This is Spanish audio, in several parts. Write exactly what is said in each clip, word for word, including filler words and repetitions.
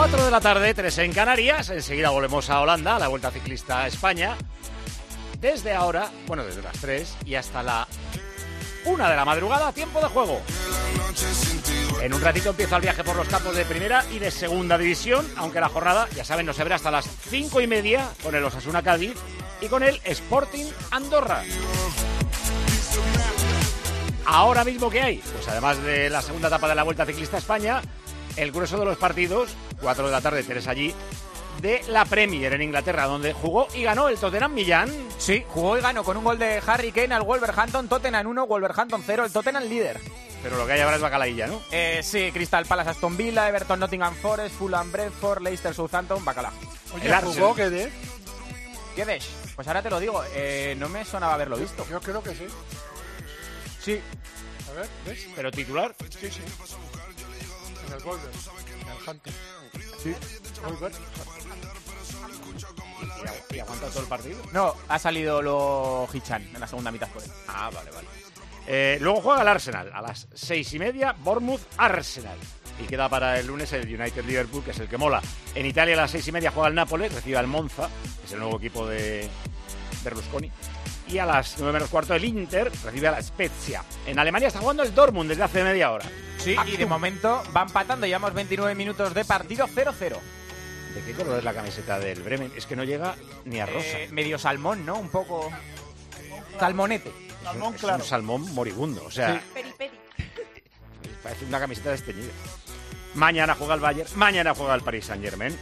cuatro de la tarde, tres en Canarias. Enseguida volvemos a Holanda, a la Vuelta Ciclista a España. Desde ahora, bueno, desde las tres y hasta la una de la madrugada, tiempo de juego. En un ratito empieza el viaje por los campos de primera y de segunda división, aunque la jornada, ya saben, no se verá hasta las cinco y media con el Osasuna Cádiz y con el Sporting Andorra. Ahora mismo, ¿qué hay? Pues además de la segunda etapa de la Vuelta Ciclista a España, el grueso de los partidos, cuatro de la tarde, tres allí, de la Premier en Inglaterra, donde jugó y ganó el Tottenham Millán. Sí, jugó y ganó con un gol de Harry Kane al Wolverhampton. Tottenham uno, Wolverhampton cero, el Tottenham líder. Pero lo que hay ahora es bacalaílla, ¿no? Eh, sí, Crystal Palace, Aston Villa, Everton, Nottingham Forest, Fulham, Brentford, Leicester, Southampton, bacalao. Oye, el ¿jugó Guedes? Guedes, pues ahora te lo digo, eh, no me sonaba haberlo visto. Yo creo que sí. Sí. A ver, ¿ves? ¿Pero titular? Sí, sí. En el Wolver, en el Hunter. Sí, Wolver. ¿Y aguanta todo el partido? No, ha salido lo Hichan en la segunda mitad por él. Ah, vale, vale. Eh, luego juega el Arsenal a las seis y media, Bournemouth-Arsenal. Y queda para el lunes el United-Liverpool, que es el que mola. En Italia a las seis y media juega el Nápoles, recibe al Monza, que es el nuevo equipo de Berlusconi. Y a las nueve menos cuarto el Inter recibe a la Spezia. En Alemania está jugando el Dortmund desde hace media hora. Sí, y de momento va empatando, llevamos veintinueve minutos de partido, cero cero. ¿De qué color es la camiseta del Bremen? Es que no llega ni a rosa. Eh, medio salmón, ¿no? Un poco salmonete. Salmón, es claro. un salmón moribundo, o sea, Sí. Peri, peri. parece una camiseta desteñida. Mañana juega el Bayern, mañana juega el Paris Saint-Germain.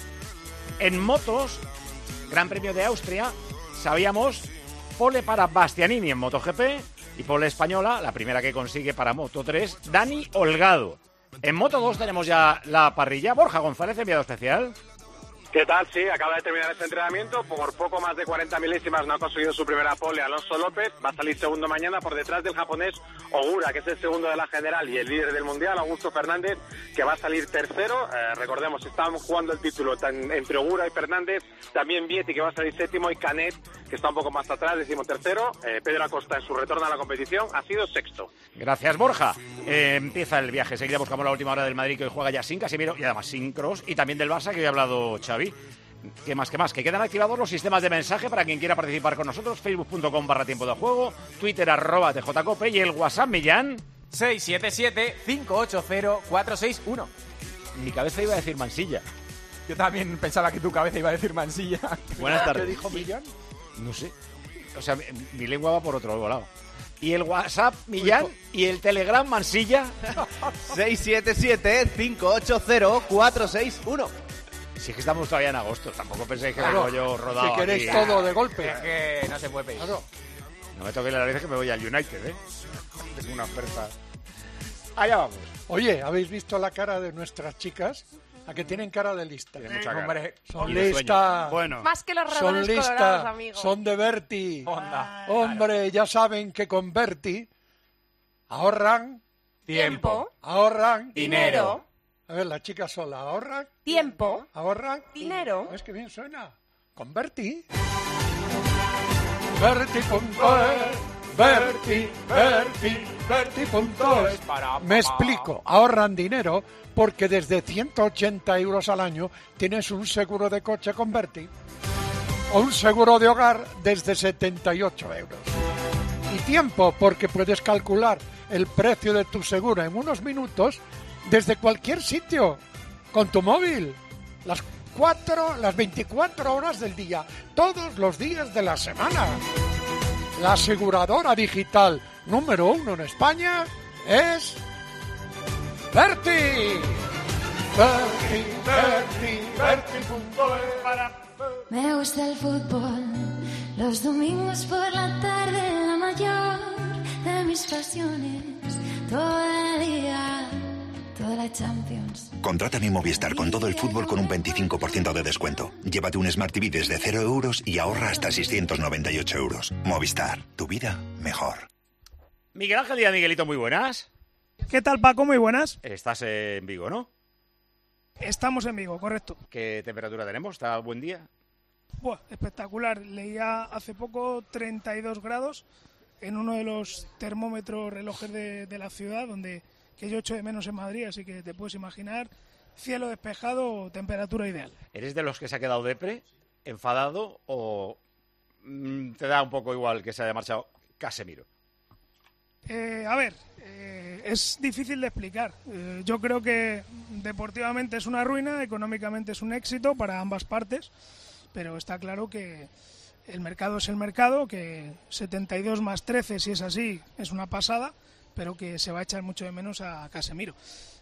En motos, Gran Premio de Austria, sabíamos, pole para Bastianini en MotoGP y pole española, la primera que consigue para Moto tres, Dani Holgado. En Moto dos tenemos ya la parrilla. Borja González, enviado especial. ¿Qué tal? Sí, acaba de terminar este entrenamiento. Por poco más de cuarenta milésimas no ha conseguido su primera pole Alonso López. Va a salir segundo mañana por detrás del japonés Ogura, que es el segundo de la general y el líder del mundial, Augusto Fernández, que va a salir tercero. Eh, recordemos, estábamos jugando el título tan, entre Ogura y Fernández. También Vietti, que va a salir séptimo, y Canet, que está un poco más atrás, decimo tercero. Eh, Pedro Acosta, en su retorno a la competición, ha sido sexto. Gracias, Borja. Eh, empieza el viaje. Seguida buscamos la última hora del Madrid, que hoy juega ya sin Casemiro y además sin Kroos, y también del Barça, que hoy ha hablado Xavi. ¿Qué más, qué más? Que quedan activados los sistemas de mensaje para quien quiera participar con nosotros. Facebook.com barra tiempo de juego, Twitter arroba TJCope y el WhatsApp, Millán. seis siete siete, cinco ocho cero, cuatro seis uno. Mi cabeza iba a decir Mansilla. Yo también pensaba que tu cabeza iba a decir Mansilla. Buenas tardes. ¿Qué dijo Millán? No sé. O sea, mi, mi lengua va por otro lado. Y el WhatsApp, Millán, y el Telegram, Mansilla. seis siete siete, cinco ocho cero, cuatro seis uno. Si es que estamos todavía en agosto, tampoco penséis que Claro, vengo yo rodado. si queréis aquí. todo de golpe. Es que no se puede pedir. Claro. No me toquéis la nariz que me voy al United, ¿eh? Tengo una oferta. Allá vamos. Oye, ¿habéis visto la cara de nuestras chicas? A que tienen cara de lista. Tiene mucha cara. Hombre, Son Y de sueño. listas. Bueno, Más que los Son ratones colorados, listas. amigo. Son de Berti. onda. Hombre, ya saben que con Berti ahorran, Tiempo. ahorran. Dinero. A ver, las chicas solas, ahorran, Tiempo. ahorran. Dinero. Es que bien suena. Con Berti. Berti punto es. Berti, Berti, Berti punto es. Me explico. Ahorran dinero porque desde ciento ochenta euros al año tienes un seguro de coche con Berti. O un seguro de hogar desde setenta y ocho euros. Y tiempo porque puedes calcular el precio de tu seguro en unos minutos desde cualquier sitio, con tu móvil, las cuatro, las veinticuatro horas del día, todos los días de la semana. La aseguradora digital número uno en España es Berti. Berti, Berti, Berti punto es. Me gusta el fútbol, los domingos por la tarde, la mayor de mis pasiones, todo el día. Toda la Champions. Contrata mi Movistar con todo el fútbol con un veinticinco por ciento de descuento. Llévate un Smart T V desde cero euros y ahorra hasta seiscientos noventa y ocho euros. Movistar, tu vida mejor. Miguel Ángel y Miguelito, muy buenas. ¿Qué tal, Paco? Muy buenas. Estás en Vigo, ¿no? Estamos en Vigo, correcto. ¿Qué temperatura tenemos? ¿Está buen día? Buah, espectacular. Leía hace poco treinta y dos grados en uno de los termómetros relojes de, de la ciudad, donde que yo echo de menos en Madrid, así que te puedes imaginar cielo despejado, temperatura ideal. ¿Eres de los que se ha quedado depre, enfadado o mmm, te da un poco igual que se haya marchado Casemiro? Eh, a ver, eh, es difícil de explicar. Eh, yo creo que deportivamente es una ruina, económicamente es un éxito para ambas partes, pero está claro que el mercado es el mercado, que setenta y dos más trece, si es así, es una pasada, pero que se va a echar mucho de menos a Casemiro.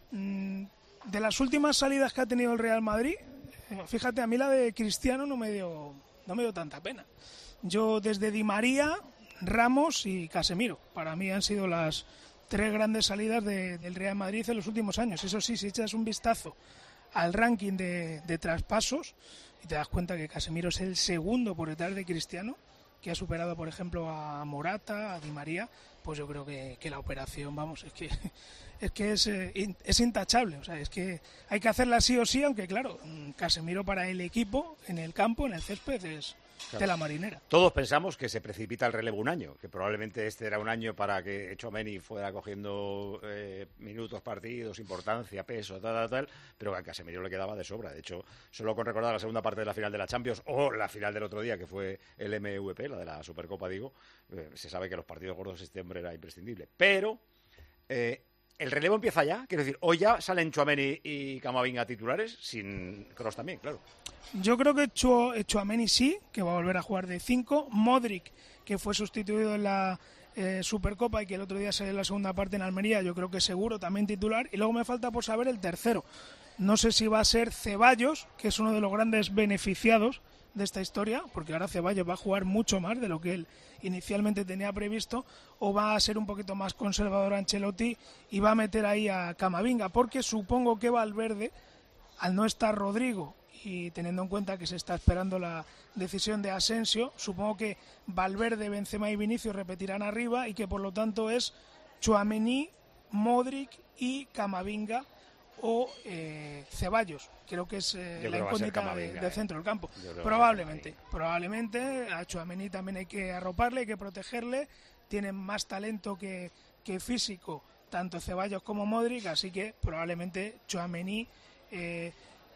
Mm, de las últimas salidas que ha tenido el Real Madrid, fíjate, a mí la de Cristiano no me dio, no me dio tanta pena. Yo desde Di María, Ramos y Casemiro, para mí han sido las tres grandes salidas de, del Real Madrid en los últimos años. Eso sí, si echas un vistazo al ranking de, de traspasos y te das cuenta que Casemiro es el segundo por detrás de Cristiano, que ha superado, por ejemplo, a Morata, a Di María, pues yo creo que, que la operación, vamos, es que es que es, eh, es intachable. O sea, es que hay que hacerla sí o sí, aunque claro, Casemiro para el equipo, en el campo, en el césped, es claro, de la marinera. Todos pensamos que se precipita el relevo un año, que probablemente este era un año para que Tchouaméni fuera cogiendo eh, minutos, partidos, importancia, peso, tal, tal, tal, pero a Casemiro le quedaba de sobra. De hecho, solo con recordar la segunda parte de la final de la Champions o la final del otro día, que fue el M V P, la de la Supercopa, digo, eh, se sabe que los partidos gordos este hombre era imprescindible. Pero eh, el relevo empieza ya, quiero decir, hoy ya salen Tchouaméni y Camavinga titulares, sin Kroos también, claro. Yo creo que Tchouaméni sí, que va a volver a jugar de cinco. Modric, que fue sustituido en la eh, Supercopa y que el otro día salió en la segunda parte en Almería, yo creo que seguro también titular. Y luego me falta por saber el tercero. No sé si va a ser Ceballos, que es uno de los grandes beneficiados de esta historia, porque ahora Ceballos va a jugar mucho más de lo que él inicialmente tenía previsto, o va a ser un poquito más conservador Ancelotti y va a meter ahí a Camavinga, porque supongo que Valverde, al no estar Rodrigo y teniendo en cuenta que se está esperando la decisión de Asensio, supongo que Valverde, Benzema y Vinicius repetirán arriba y que por lo tanto es Tchouaméni, Modric y Camavinga o eh, Ceballos. Creo que es eh, la incógnita de, del centro del campo. Probablemente, probablemente a Tchouaméni también hay que arroparle, hay que protegerle, tienen más talento que, que físico, tanto Ceballos como Modric, así que probablemente Tchouaméni, eh,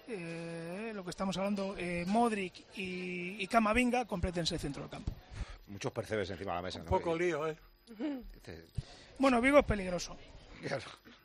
eh, lo que estamos hablando, eh, Modric y, y Camavinga complétense el centro del campo. Muchos percebes encima de la mesa. Un ¿no? poco lío, ¿eh? Bueno, Vigo es peligroso. Claro.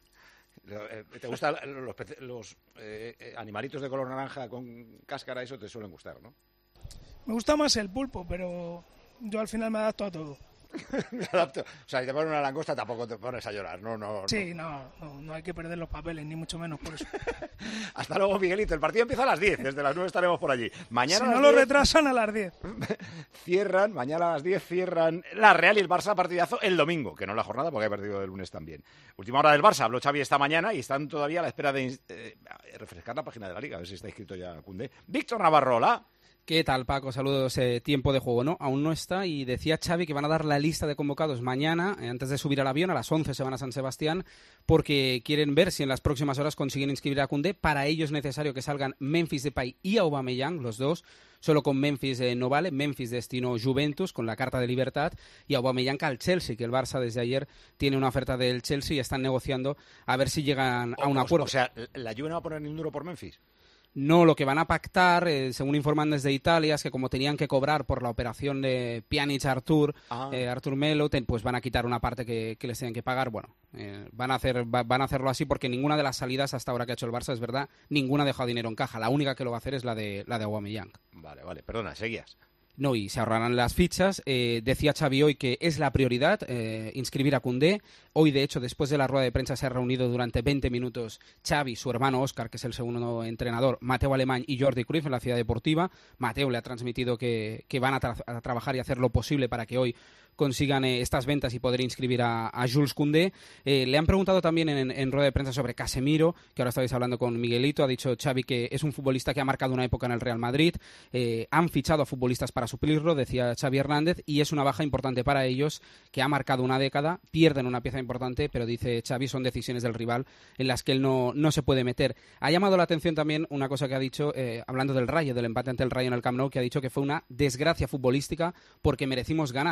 ¿Te gustan los, los eh, animalitos de color naranja con cáscara? Eso te suelen gustar, ¿no? Me gusta más el pulpo, pero yo al final me adapto a todo. Me adapto. O sea, si te ponen una langosta tampoco te pones a llorar, ¿no? no, no. Sí, no, no, no hay que perder los papeles, ni mucho menos por eso. Hasta luego, Miguelito. El partido empieza a las diez, desde las nueve estaremos por allí. Mañana si no lo retrasan a las diez. Cierran, mañana a las diez cierran la Real y el Barça, partidazo el domingo, que no la jornada porque hay partido del lunes también. Última hora del Barça, habló Xavi esta mañana y están todavía a la espera de eh, refrescar la página de la Liga, a ver si está inscrito ya Koundé. Víctor Navarro, hola. ¿Qué tal, Paco? Saludos. Eh, tiempo de juego, ¿no? Aún no está y decía Xavi que van a dar la lista de convocados mañana, eh, antes de subir al avión, a las once se van a San Sebastián, porque quieren ver si en las próximas horas consiguen inscribir a Koundé. Para ello es necesario que salgan Memphis Depay y Aubameyang, los dos. Solo con Memphis eh, no vale. Memphis destino Juventus con la carta de libertad y Aubameyang al Chelsea, que el Barça desde ayer tiene una oferta del Chelsea y están negociando a ver si llegan a un acuerdo. O sea, ¿la Juve no va a poner ni un duro por Memphis? No, lo que van a pactar, eh, según informan desde Italia, es que como tenían que cobrar por la operación de Pjanic-Artur, ah. eh, Artur Melo, ten, pues van a quitar una parte que, que les tienen que pagar. Bueno, eh, van a hacer va, van a hacerlo así porque ninguna de las salidas hasta ahora que ha hecho el Barça, es verdad, ninguna ha dejado dinero en caja. La única que lo va a hacer es la de la de Aubameyang. Vale, vale, perdona, seguías. No, y se ahorrarán las fichas. Eh, decía Xavi hoy que es la prioridad eh, inscribir a Koundé. Hoy, de hecho, después de la rueda de prensa se ha reunido durante veinte minutos Xavi, su hermano Óscar, que es el segundo entrenador, Mateo Alemany y Jordi Cruyff en la Ciudad Deportiva. Mateo le ha transmitido que, que van a, tra- a trabajar y hacer lo posible para que hoy consigan eh, estas ventas y poder inscribir a, a Jules Koundé. Eh, le han preguntado también en, en rueda de prensa sobre Casemiro, que ahora estáis hablando con Miguelito. Ha dicho Xavi que es un futbolista que ha marcado una época en el Real Madrid. Eh, han fichado a futbolistas para suplirlo, decía Xavi Hernández, y es una baja importante para ellos, que ha marcado una década. Pierden una pieza importante, pero dice Xavi, son decisiones del rival en las que él no, no se puede meter. Ha llamado la atención también una cosa que ha dicho, eh, hablando del Rayo, del empate ante el Rayo en el Camp Nou, que ha dicho que fue una desgracia futbolística porque merecimos ganar. Fue una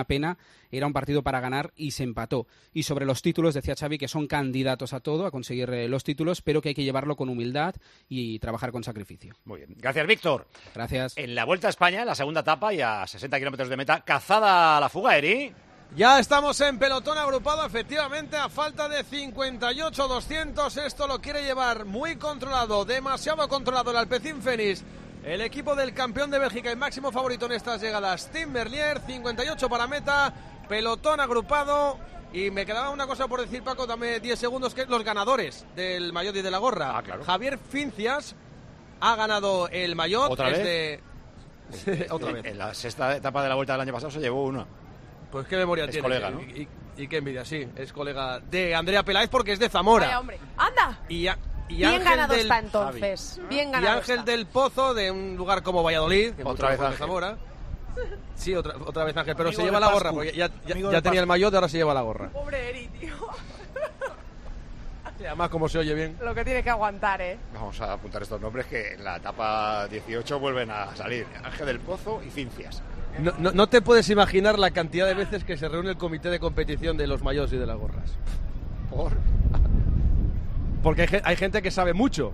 pena, era un partido para ganar y se empató. Y sobre los títulos, decía Xavi que son candidatos a todo, a conseguir eh, los títulos, pero que hay que llevarlo con humildad y trabajar con sacrificio. Muy bien. Gracias, Víctor. Gracias. En la Vuelta a España, en la segunda etapa y a sesenta kilómetros de meta, cazada a la fuga, Eri. Ya estamos en pelotón agrupado, efectivamente, a falta de cincuenta y ocho doscientos. Esto lo quiere llevar muy controlado, demasiado controlado el Alpecin Fenix. El equipo del campeón de Bélgica y máximo favorito en estas llegadas, Tim Merlier, cincuenta y ocho para meta, pelotón agrupado. Y me quedaba una cosa por decir, Paco, dame diez segundos, que es los ganadores del maillot y de la gorra. Ah, claro. Javier Fincias ha ganado el maillot. ¿Otra vez? De... Otra vez. En la sexta etapa de la Vuelta del año pasado se llevó uno. Pues qué memoria es tiene. Colega, ¿no? y, y, y qué envidia, sí. Es colega de Andrea Peláez porque es de Zamora. Vaya, hombre. ¡Anda! Y, a, y Bien Ángel ganado del... está entonces. Bien ganado Y Ángel está. del Pozo, de un lugar como Valladolid, que Otra vez de Ángel. Zamora. Sí, otra, otra vez Ángel, pero Amigo se lleva de la gorra, Pascu. porque ya, ya, Amigo ya de tenía el Pascu. maillot y ahora se lleva la gorra. Pobre Eri, tío. Y además, como se oye bien. Lo que tiene que aguantar, ¿eh? Vamos a apuntar estos nombres que en la etapa dieciocho vuelven a salir. Ángel del Pozo y Cincias. No, no, no te puedes imaginar la cantidad de veces que se reúne el comité de competición de los maillots y de las gorras. ¿Por? Porque hay, ge- hay gente que sabe mucho.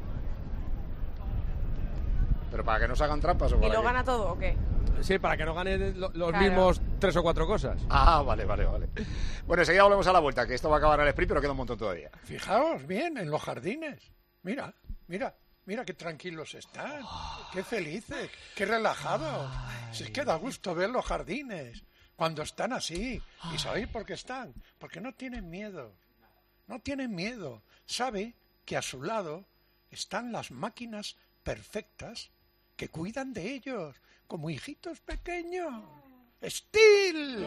¿Pero para que no se hagan trampas o ¿Y para lo qué? gana todo o qué? Sí, para que no ganen lo- los Claro. mismos tres o cuatro cosas. Ah, vale, vale, vale. Bueno, enseguida volvemos a la vuelta, que esto va a acabar al sprint, pero queda un montón todavía. Fijaos bien en los jardines. Mira, mira, mira qué tranquilos están. Qué felices, qué relajados. Si es que da gusto ver los jardines cuando están así. ¿Y sabéis por qué están? Porque no tienen miedo. No tienen miedo. Sabe que a su lado están las máquinas perfectas que cuidan de ellos como hijitos pequeños. ¡Steel!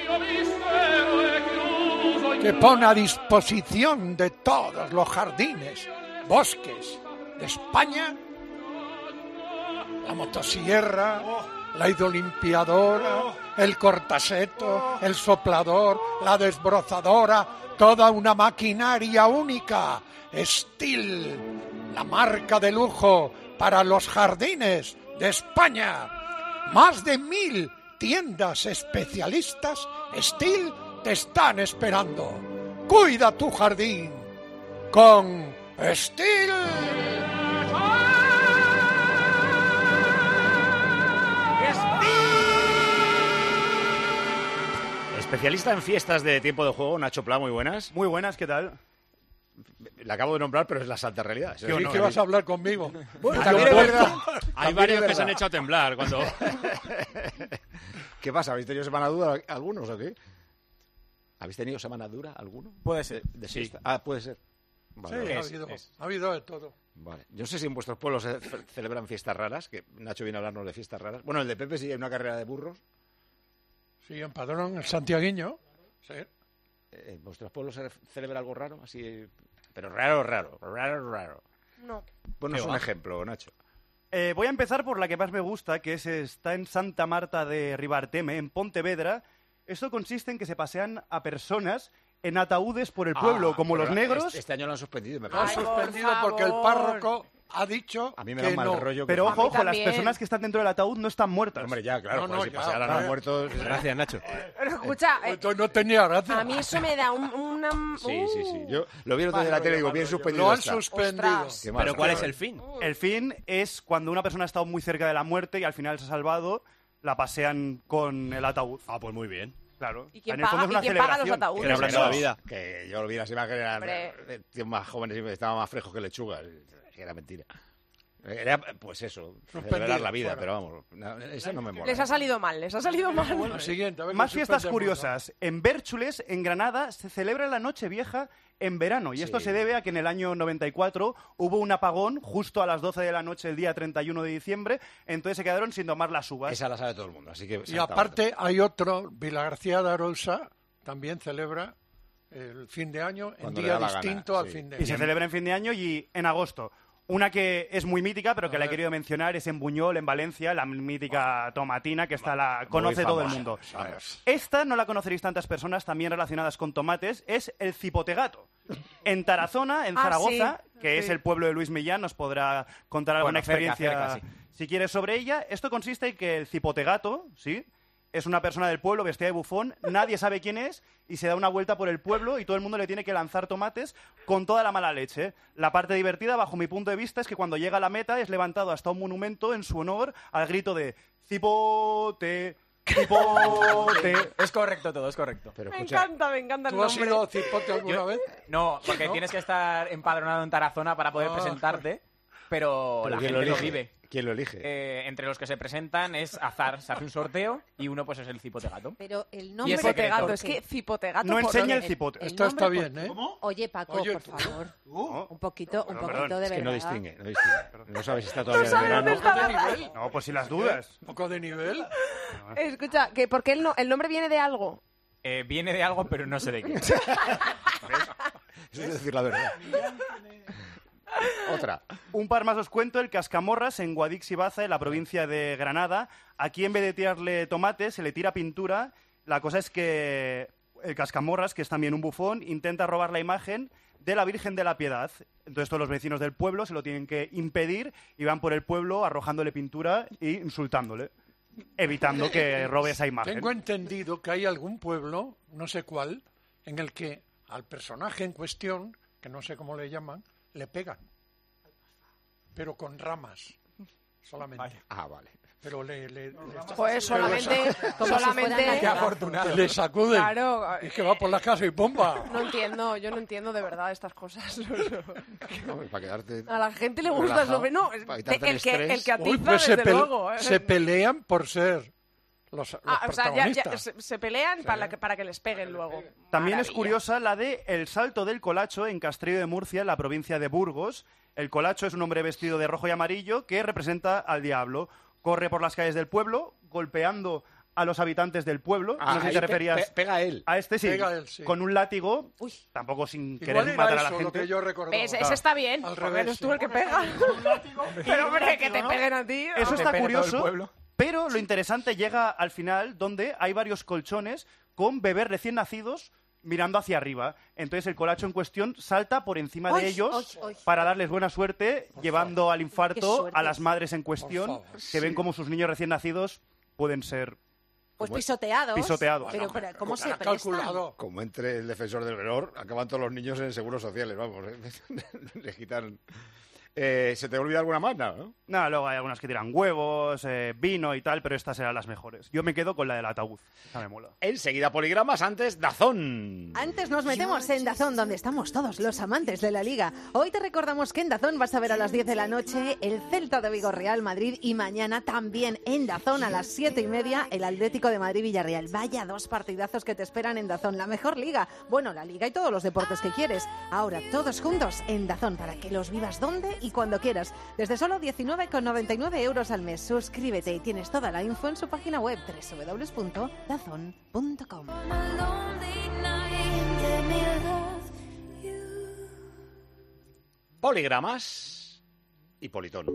Que pone a disposición de todos los jardines, bosques de España la motosierra, la hidrolimpiadora, el cortaseto, el soplador, la desbrozadora, toda una maquinaria única. Steel, la marca de lujo para los jardines de España. Más de mil tiendas especialistas Steel te están esperando. Cuida tu jardín con Steel. Especialista en fiestas de tiempo de juego, Nacho Pla, muy buenas. Muy buenas, ¿qué tal? La acabo de nombrar, pero es la santa realidad. ¿Sí que vas a hablar conmigo? Bueno, También también es es verdad. verdad. Hay También varios es que se han verdad. hecho a temblar cuando... ¿Qué pasa? ¿Habéis tenido semana dura algunos o qué? ¿Habéis tenido semana dura alguno? Puede ser. De, de fiesta. Ah, puede ser. Vale, Sí, vale. ha habido, ha habido de todo. Vale. Yo no sé si en vuestros pueblos se ce- celebran fiestas raras, que Nacho viene a hablarnos de fiestas raras. Bueno, el de Pepe sí hay una carrera de burros. Sí, en Padrón, el santiagueño. Sí. Eh, ¿En vuestros pueblos se celebra algo raro? Así, pero raro, raro, raro, raro. No. Ponos ¿Qué un va? ejemplo, Nacho. Eh, voy a empezar por la que más me gusta, que es, está en Santa Marta de Ribarteme, en Pontevedra. Esto consiste en que se pasean a personas en ataúdes por el pueblo, Ah, como pero los negros. Este, este año lo han suspendido, me Lo han parece. suspendido porque el párroco ha dicho A mí me que da mal no. rollo. que Pero se- ojo, ojo, las también. personas que están dentro del ataúd no están muertas. Hombre, ya, claro, No, pues no, si ya, pasaran claro. a muertos... Gracias, Nacho. Pero escucha, eh, Entonces no tenía gracia. a mí eso me da un, una... Sí, sí, sí. Uh. Yo lo vi el otro día en la tele y digo, bien suspendido Lo han está. suspendido. Ostras. Qué mal. Pero ¿cuál es el fin? El fin es cuando una persona ha estado muy cerca de la muerte y al final se ha salvado, la pasean con el ataúd. Ah, pues muy bien. Claro. ¿Y quién En el fondo paga- es y una quién paga los celebración. ataúdes? Que le habrá Que dado no, la vida. Que yo lo vi las imágenes, eran Hombre. eh, tíos más jóvenes y estaban más frescos que lechugas. Que era mentira. Era, pues eso, celebrar la vida, fuera. pero vamos, no, eso no me mola. Les ha salido mal, les ha salido mal. La siguiente, a ver Más qué fiestas suspendemos, curiosas. En Bérchules, en Granada, se celebra la Noche Vieja en verano. Y esto Sí. se debe a que en el año noventa y cuatro hubo un apagón justo a las doce de la noche el día treinta y uno de diciembre. Entonces se quedaron sin tomar las uvas. Esa la sabe todo el mundo, así que... Y salta aparte hay otro, Vilagarcía de Arousa, también celebra el fin de año en Cuando le día da la gana, distinto al sí. fin de Y se año. celebra en fin de año y en agosto. Una que es muy mítica, pero que A la he ver. querido mencionar, es en Buñol, en Valencia, la mítica tomatina, que esta la Muy conoce todo el famosa, mundo. vamos. Esta no la conoceréis tantas personas también relacionadas con tomates, es el cipotegato. En Tarazona, en Ah, Zaragoza, sí, que es sí. el pueblo de Luis Millán, nos podrá contar alguna Bueno, cerca, experiencia, cerca, sí. si quieres, sobre ella. Esto consiste en que el cipotegato, ¿sí?, Es una persona del pueblo vestida de bufón, nadie sabe quién es y se da una vuelta por el pueblo y todo el mundo le tiene que lanzar tomates con toda la mala leche. La parte divertida, bajo mi punto de vista, es que cuando llega a la meta es levantado hasta un monumento en su honor al grito de cipote, cipote. Es correcto todo, es correcto. Pero, Me escucha, encanta, me encanta el ¿Tú has nombre. ido cipote alguna Yo- vez? No, porque ¿No? tienes que estar empadronado en Tarazona para poder Ah. presentarte, pero, ¿pero la quién gente lo lo, elige? vive. ¿Quién lo elige? Eh, entre los que se presentan es azar, se hace un sorteo y uno pues es el cipote gato. Pero el Y nombre... es Cipote secreto. gato, es que cipote gato. No por- enseña el el- cipote. el Esto está nombre, bien, ¿eh? Oye, Paco, Oye, por tú- favor. ¿Oh? Un poquito, un Perdón, poquito perdón, de Es que verdad. no distingue, no distingue. No sabes si está todavía de sabe verano. dónde está. ¿Un poco de nivel? No, pues si las dudas. ¿Un poco de nivel? Escucha, que porque el, no, el nombre viene de algo. Eh, viene de algo, pero no sé de qué. Eso es decir la verdad. Otra. Un par más os cuento, el Cascamorras en Guadix y Baza, en la provincia de Granada. Aquí en vez de tirarle tomate, se le tira pintura. La cosa es que el Cascamorras, que es también un bufón, intenta robar la imagen de la Virgen de la Piedad. Entonces todos los vecinos del pueblo se lo tienen que impedir y van por el pueblo arrojándole pintura e insultándole, evitando que robe esa imagen. Tengo entendido que hay algún pueblo, no sé cuál, en el que al personaje en cuestión, que no sé cómo le llaman, le pegan. Pero con ramas. Solamente. Ah, vale. Pero le... le, le- Pues solamente, pero le Como si solamente. fueran Qué afortunado. le sacuden. Claro. Y que va por la casa y ¡bomba! No entiendo, yo no entiendo de verdad estas cosas. No, para quedarte... A la gente le gusta el relajado, nombre. No, para el quitarte el que, el estrés. que atiza, Uy, pues se, desde pel- luego. ¿eh? se pelean por ser los, los Ah, o sea, ya, ya protagonistas. se, se pelean para, que, para que les peguen luego. También es Maravilla. curiosa la de El Salto del Colacho en Castelló de Murcia, en la provincia de Burgos. El Colacho es un hombre vestido de rojo y amarillo que representa al diablo. Corre por las calles del pueblo, golpeando a los habitantes del pueblo. Ah, no sé si ahí te pe- referías pe- pega a él. a este, sí. Pega a él, sí. Con un látigo, tampoco sin Igual querer era matar a la eso lo gente. que yo recordaba. Ese, ese está bien. Al porque revés, eres tú sí. el que pega. Pero hombre, que te peguen a ti. Eso Te está pega todo el curioso, pueblo. pero lo interesante llega al final, donde hay varios colchones con bebés recién nacidos mirando hacia arriba. Entonces el colacho en cuestión salta por encima Uy, de ellos uy, uy. para darles buena suerte, llevando al Qué infarto suerte. a las madres en cuestión, Por favor, que ven como sus niños recién nacidos pueden ser... Pues pisoteados. Pisoteados. Pero, pero ¿cómo Como se que era prestan? calculado. Como entre el defensor del menor, acaban todos los niños en seguros sociales, vamos. ¿eh? Le quitan... Eh, ¿Se te olvida alguna más? No, ¿no? Nada, luego hay algunas que tiran huevos, eh, vino y tal, pero estas eran las mejores. Yo me quedo con la del ataúd. Esa me mola. Enseguida poligramas, antes Dazón. Antes nos metemos en Dazón, donde estamos todos los amantes de la Liga. Hoy te recordamos que en Dazón vas a ver a las diez de la noche el Celta de Vigo Real Madrid y mañana también en Dazón a las siete y media el Atlético de Madrid Villarreal. Vaya dos partidazos que te esperan en Dazón, la mejor liga. Bueno, la Liga y todos los deportes que quieres. Ahora todos juntos en Dazón para que los vivas donde y cuando quieras. Desde solo diecinueve con noventa y nueve euros al mes. Suscríbete y tienes toda la info en su página web doble u doble u doble u punto dazón punto com. Poligramas y Politono.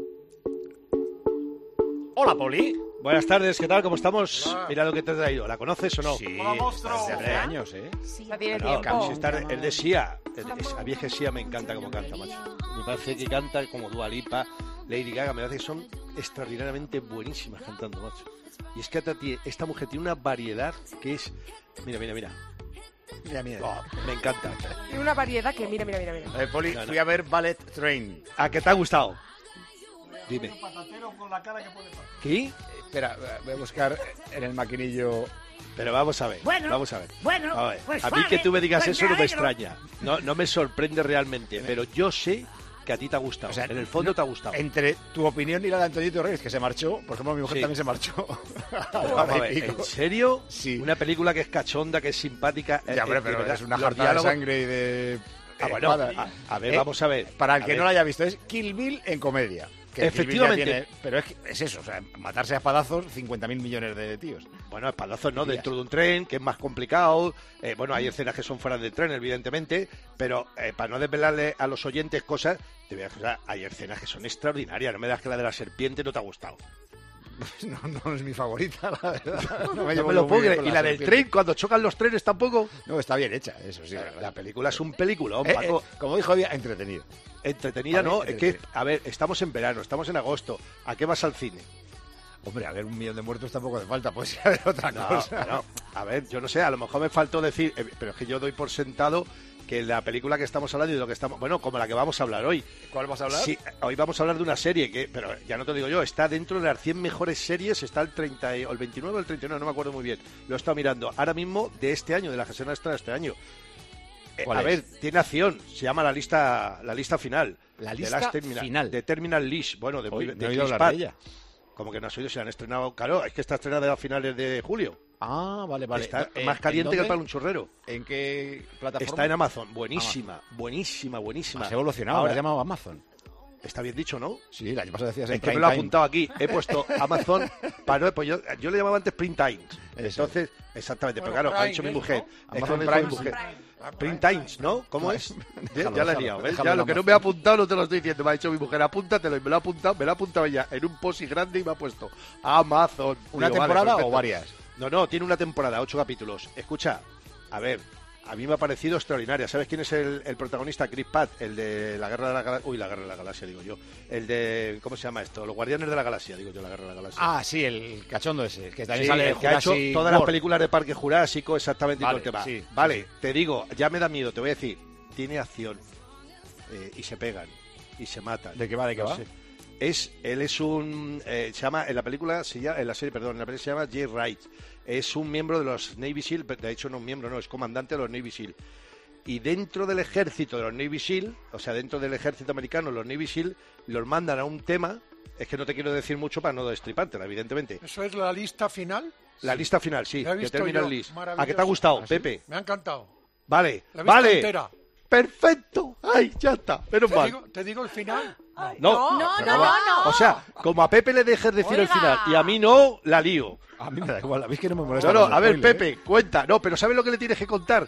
Hola, Poli. Buenas tardes, ¿qué tal? ¿Cómo estamos? Mira lo que te he traído. ¿La conoces o no? Sí, desde hace años, ¿eh? Ya tiene No, tiempo. si está el de Sia. El de- A mí es que Sia me encanta como canta, macho. Me parece que canta como Dua Lipa, Lady Gaga. Me parece que son extraordinariamente buenísimas cantando, macho. Y es que esta, tie- esta mujer tiene una variedad que es... Mira, mira, mira. Mira, mira. Oh, me encanta. Y una variedad que mira, mira, mira, mira. Eh, Poli, No, no. fui a ver Ballet Train. ¿A qué te ha gustado? Dime. ¿Qué? Espera, voy a buscar en el maquinillo. Pero vamos a ver. Bueno, vamos a ver. bueno, A ver, pues a mí vale, que tú me digas pues eso me no me alegro. extraña. No, no me sorprende realmente. Pero yo sé que a ti te ha gustado. O sea, en el fondo te ha gustado. Entre tu opinión y la de Antonito Reyes, que se marchó, por ejemplo, mi mujer Sí. también se marchó. Vamos a ver, ¿en serio? Sí. Una película que es cachonda, que es simpática. Ya, eh, hombre, eh, de pero verdad, es una los jartada de diálogos- sangre y de... Ah, bueno, espada. a, a ver, Eh, vamos a ver. Para el A que ver. no lo haya visto, es Kill Bill en comedia. Que Efectivamente. Kill Bill ya tiene- pero es, que- es eso, o sea, matarse a espadazos cincuenta mil millones de tíos. Bueno, espadazos no, Días. dentro de un tren, que es más complicado. Eh, bueno, hay escenas que son fuera del tren, evidentemente, pero eh, para no desvelarle a los oyentes cosas, te voy a decir, o sea, hay escenas que son extraordinarias. No me das que la de la serpiente no te ha gustado. No, no es mi favorita, la verdad. No me me, llevo lo muy puedo bien creer. con ¿Y la del serpiente. tren, cuando chocan los trenes tampoco? No, está bien hecha, eso sí. La, la película es un peliculón, Eh, Paco. eh, como dijo, había entretenido. Entretenida, Vale, ¿no? Es que, entretenida. a ver, estamos en verano, estamos en agosto. ¿A qué vas al cine? Hombre, a ver, un millón de muertos tampoco hace falta, puede haber otra No, cosa. no, a ver, yo no sé, a lo mejor me faltó decir, eh, pero es que yo doy por sentado que la película que estamos hablando y de lo que estamos, bueno, como la que vamos a hablar hoy. ¿Cuál vas a hablar? Sí, hoy vamos a hablar de una serie que, pero ya no te digo yo, está dentro de las cien mejores series, está el treinta y- o el veintinueve o el treinta y nueve, no me acuerdo muy bien. Lo he estado mirando ahora mismo de este año, de la gestión extra de este año. Eh, ¿Cuál a es? ver, tiene acción, se llama la lista la lista final. La The lista Last Terminal- final. De Terminal List, bueno, de, Hoy de no he oído Chris hablar Pratt. de ella. Como que no has oído, se la han estrenado, claro, es que está estrenada a finales de julio. Ah, vale, vale. Está Eh, más ¿en caliente que dónde? el palo un chorrero. ¿En qué plataforma? Está en Amazon, buenísima, buenísima, buenísima. Has evolucionado, Ahora, has llamado Amazon. Está bien dicho, ¿no? Sí, el año pasado decías en Es que me prime lo he time. apuntado aquí. He puesto Amazon para no, pues yo, yo le llamaba antes Print Times. Entonces, exactamente, Bueno, pero claro, ha Prime, dicho mi ¿eh? mujer. ¿no? Es que Amazon me dijo Prime, mi mujer. sí. Print Times, ¿no? ¿Cómo No, es? Ya, déjalo, ya la he déjalo, liado, ¿ves? déjalo Ya en lo que no Amazon. me he apuntado no te lo estoy diciendo. Me ha dicho mi mujer, apúntatelo y me lo ha apuntado, me lo ha apuntado ella en un post grande y me ha puesto Amazon. ¿Una Digo, vale, temporada o perfecto. varias? No, no, tiene una temporada, ocho capítulos. Escucha, a ver, a mí me ha parecido extraordinaria. ¿Sabes quién es el, el protagonista? Chris Pratt, el de la Guerra de la Galaxia. Uy, la Guerra de la Galaxia, digo yo. El de, ¿cómo se llama esto? Los Guardianes de la Galaxia, digo yo, la Guerra de la Galaxia. Ah, sí, el cachondo ese, que también Sí, sale el que ha hecho Jurassic todas las World. películas de Parque Jurásico, exactamente, y Vale, todo el tema. sí, vale, sí, sí. te digo, ya me da miedo, te voy a decir, tiene acción eh, y se pegan y se matan. ¿De qué va, de qué No va? sé. Es, él es un, eh, se llama, en la película, se llama, en la serie, perdón, en la película se llama Jay Wright. Es un miembro de los Navy SEAL, de hecho no un miembro, no, es comandante de los Navy SEAL. Y dentro del ejército de los Navy SEAL, o sea, dentro del ejército americano, los Navy SEAL los mandan a un tema, es que no te quiero decir mucho para no destripártela, evidentemente. ¿Eso es la lista final? La lista final, sí, La he que visto termina yo, el list. ¿A maravilloso. qué te ha gustado, ¿Ah, sí? Pepe? Me ha encantado. Vale, La he visto vale. entera. Perfecto. Ay, ya está. Menos ¿Te mal. digo, ¿Te digo el final? No, No, se no, acaba. no, no. O sea, como a Pepe le dejes decir el Oiga. final y a mí no, la lío. A mí me da igual, a mí es que no me molesta. No, no, los a ver, spoilers, Pepe, ¿eh? cuenta. No, pero ¿sabes lo que le tienes que contar?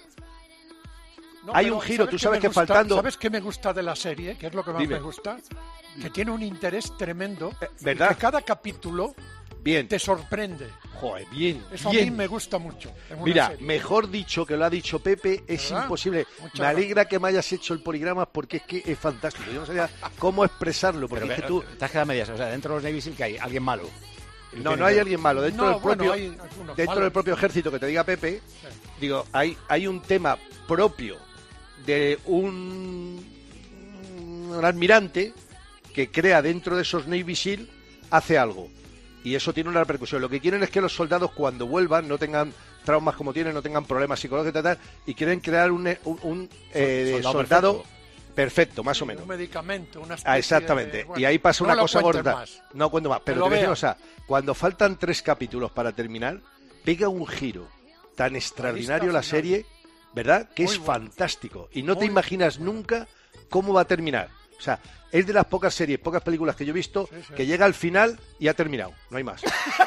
No, Hay pero un giro, tú qué sabes me que gusta? faltando- ¿Sabes qué me gusta de la serie? ¿Qué es lo que más Dime. me gusta? Que tiene un interés tremendo. y ¿verdad? que cada capítulo Bien. te sorprende. Joder, bien. Eso bien. a mí me gusta mucho. en una Mira, serie. mejor dicho que lo ha dicho Pepe, es ¿Verdad? imposible. Muchas Me alegra que me hayas hecho el poligrama porque es que es fantástico. Yo no sabía cómo expresarlo, porque Pero es que que- tú... te has quedado a medias, o sea, dentro de los Navy SEAL que hay alguien malo. No, no hay alguien malo. Dentro No, del bueno, propio, hay algunos dentro malos. del propio ejército que te diga Pepe, digo, hay, hay un tema propio de un, un almirante que crea dentro de esos Navy SEAL, hace algo. Y eso tiene una repercusión. Lo que quieren es que los soldados cuando vuelvan no tengan traumas como tienen, no tengan problemas psicológicos y tal, y quieren crear un, un, un, eh, Soldado soldado, perfecto. perfecto, más o menos. Un medicamento, una especie Ah, exactamente. de- bueno, y ahí pasa no una lo cosa cuentes gorda. más. No cuento más. Pero lo te voy a decir, vea. o sea, cuando faltan tres capítulos para terminar, pega un giro tan extraordinario la, final. serie, ¿verdad? Que Muy es bueno. fantástico. Y no te Muy imaginas nunca cómo va a terminar. O sea, es de las pocas series, pocas películas que yo he visto Sí, sí. que llega al final y ha terminado. No hay más.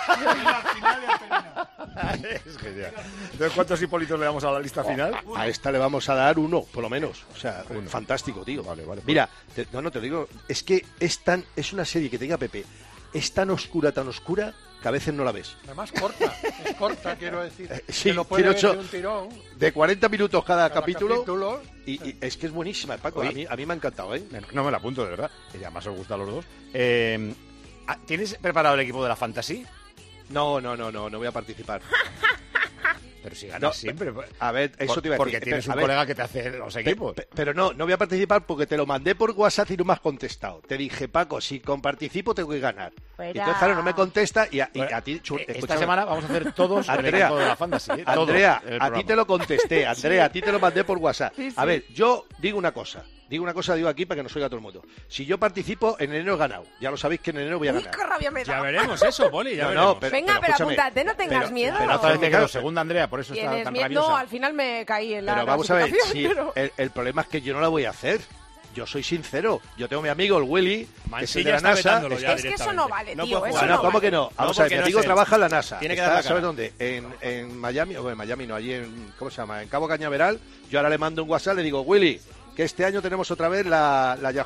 Es genial. Entonces, ¿cuántos Hipólitos le damos a la lista final? A esta le vamos a dar uno, por lo menos. O sea, fantástico, tío. Vale, vale, pues. Mira, te- no, no te digo, es que es tan, es una serie que te diga Pepe, es tan oscura, tan oscura, que a veces no la ves. Además corta, es corta, quiero decir. Eh, sí, que lo puede tiene ver ocho- de un tirón. De cuarenta minutos cada, Cada capítulo, capítulo. Y, y es que es buenísima, Paco. Oye. A mí, a mí me ha encantado, ¿eh? No me la apunto, de verdad. Y además os gusta a los dos. Eh, ¿Tienes preparado el equipo de la Fantasy? No, no, no, no, no voy a participar. Pero si ganas No, siempre. A ver, eso Por- te iba a decir. Porque tienes A un ver, colega que te hace los pe- equipos. pe- pero no, no voy a participar porque te lo mandé por WhatsApp y no me has contestado. Te dije, Paco, si con participo tengo que ganar. Fuera. Y entonces, claro, no me contesta y a, y Bueno, a ti... chu- eh, Esta escúchame. semana vamos a hacer todos el Andrea, equipo de la Fantasy. ¿eh? Todos Andrea, en el a ti programa. te lo contesté, Andrea, a ti te lo mandé por WhatsApp. Sí, sí. A ver, yo digo una cosa, digo una cosa, digo aquí para que nos oiga todo el mundo. Si yo participo, en enero he ganado. Ya lo sabéis que en enero voy a Uy, ganar. qué rabia me da. Ya veremos eso, Poli, ya No, no, veremos. pero- Venga, pero, escúchame, apúntate, no tengas pero- miedo. pero La otra vez me Claro. quedo segunda, Andrea, por eso está Tienes tan miedo. rabiosa. No, al final me caí en la Pero vamos a ver, clasificación, si pero- el, el problema es que yo no la voy a hacer. Yo soy sincero. Yo tengo a mi amigo, el Willy, que es el Mansilla de la está NASA. vetándolo ya Es que eso no vale, No tío. puede Eso No, jugar. no, no ¿cómo vale. que no? Vamos No, a ver, porque mi no amigo es él. trabaja en la NASA. Tiene que Está, dar la ¿sabes cara. dónde? En, en Miami, o en Miami no, allí en, ¿cómo se llama? En Cabo Cañaveral. Yo ahora le mando un WhatsApp, le digo, Willy, que este año tenemos otra vez la, la Yahoo.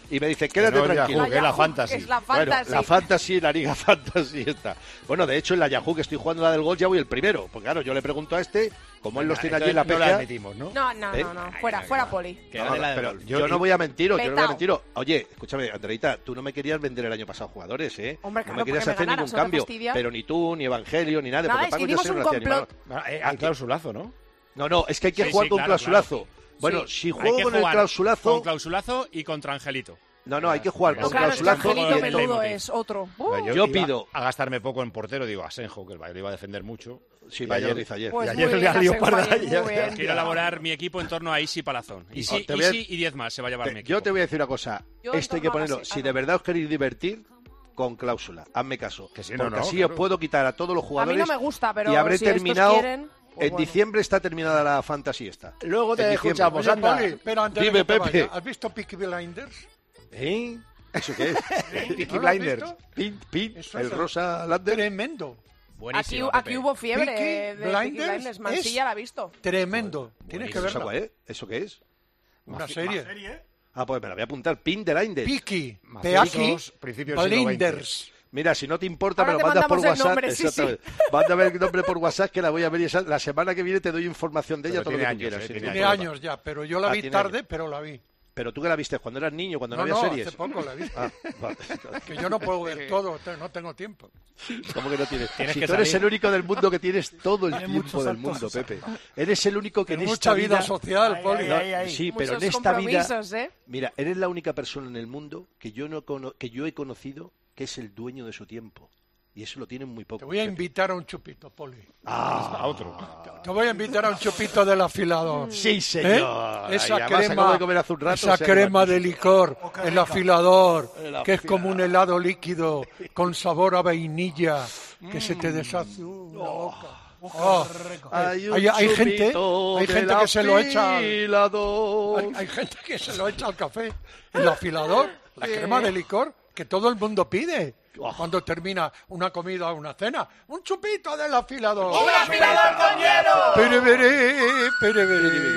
Y me dice, quédate no, tranquilo. Yahoo, que es la Fantasy. Es la Bueno, Fantasy. la Fantasy, la Liga Fantasy está. Bueno, de hecho, en la Yahoo que estoy jugando la del Golf ya voy el primero. Porque claro, yo le pregunto a este, como él los tiene allí en la no P G A... la admitimos, ¿no? No, no, ¿Eh? no, no. Fuera, fuera, Poli. Que No, gane la del pero Golf. yo, Yo- no voy a mentiros, yo no voy a Petao. mentiros. Oye, escúchame, Andreita, tú no me querías vender el año pasado jugadores, ¿eh? Hombre, no claro, me querías porque me hacer ganara, ningún solo cambio. fastidia. Pero ni tú, ni Evangelio, ni nada. Nada, porque es que Paco y yo hicimos soy un una tía complot. animada. Eh, Hay clausulazo, ¿no? No, no, es que hay que Sí, jugar sí, con claro, clausulazo. claro. Bueno, Sí. si Hay juego que con el jugar clausulazo... Con clausulazo y contra Angelito. No, no, hay que jugar No, con claro, es que clausulazo. Angelito y Angelito menudo Leitmotiv. es otro. Yo, Yo iba pido- a gastarme poco en portero, digo, Asenjo, que el Bayern iba a defender mucho. Sí, Y vaya ayer- lo hizo ayer. Pues y muy ayer bien, le ha liado Asenjo, parda ayer, y ya- muy bien. Quiero elaborar mi equipo en torno a Isi Palazón. Isi, te voy a- Isi y diez más se va a llevar mi Te- equipo. yo te voy a decir una cosa. Yo en Esto hay que torno a ponerlo. base- Si ah, de no. verdad os queréis divertir, con cláusula. Hazme caso. Que sí, no, Porque no, así claro. os puedo quitar a todos los A mí jugadores. no me gusta, pero y habré si estos terminado. quieren, pues en bueno. diciembre está terminada la fantasy esta. Luego te En diciembre. escuchamos, Oye, anda. Poli, pero antes de Dime, que te Pepe. vaya, ¿has visto Peaky Blinders? ¿Eh? ¿Eso qué es? Peaky ¿No lo has Blinders. visto? Pin, pin, Eso el es rosa Lander. Tremendo, Aquí, Buenísimo, aquí Pepe. hubo fiebre Peaky de Peaky Blinders Blinders. Mansilla es- la ha visto. tremendo. Tienes que ¿Eso verla. cuál es? ¿Eso qué es? Una serie. Ah, pues me la voy a apuntar. Pin de Blinders. Peaky, Mafiosos, principios del siglo veinte. Blinders. Mira, si no te importa, Ahora me te lo mandas por mandamos el WhatsApp. nombre, sí, sí. Exactamente. Mándame el nombre por WhatsApp que la voy a ver y esa- la semana que viene te doy información de ella, Pero todo lo que tiene tú años, quieras. eh, sin tiene ningún Tiene problema. años ya, pero yo la Ah, vi tiene tarde, años. pero la vi. Pero tú que la viste cuando eras niño, cuando no, No, había no, series. hace poco la vi. Ah, vale. Que yo no puedo ver todo, te- no tengo tiempo. ¿Cómo que no tienes? Tienes si que tú eres salir. el único del mundo que tienes todo el Hay tiempo muchos del actos, mundo, exacto. Pepe. Eres el único que en Tengo esta mucha vida vida... social, Poli. No, sí, pero en Muchos esta vida... compromisos, ¿eh? Mira, eres la única persona en el mundo que yo, no cono- que yo he conocido que es el dueño de su tiempo. Y eso lo tienen muy poco. Te voy a invitar a un chupito, Poli. Ah, A otro. Te voy a invitar a un chupito del afilador. Sí, ¿Eh? señor. Y Esa además acabo crema, de comer hace un rato, esa o sea, crema que- de licor, el afilador, El que es como un helado líquido con sabor a vainilla que se te deshace uh, la boca. Oh. Hay, un Hay, hay gente, chupito hay del gente que se lo echa al, afilador. hay, hay gente que se lo echa al café. El afilador, la crema de licor que todo el mundo pide. Cuando termina una comida o una cena, un chupito del afilador. ¡Un afilador con hielo! Pereveré, pereveré.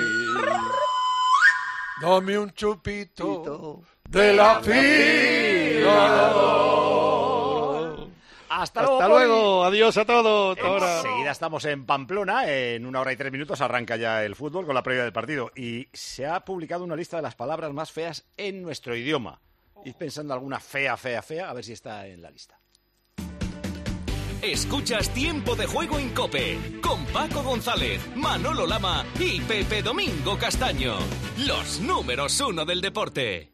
Dame un chupito del afilador. Hasta luego. Hasta Poli. luego. Adiós a todos. Hasta ahora. Enseguida estamos en Pamplona. En una hora y tres minutos arranca ya el fútbol con la previa del partido. Y se ha publicado una lista de las palabras más feas en nuestro idioma. Id pensando alguna fea, fea, fea, a ver si está en la lista. Escuchas Tiempo de Juego en COPE con Paco González, Manolo Lama y Pepe Domingo Castaño. Los números uno del deporte.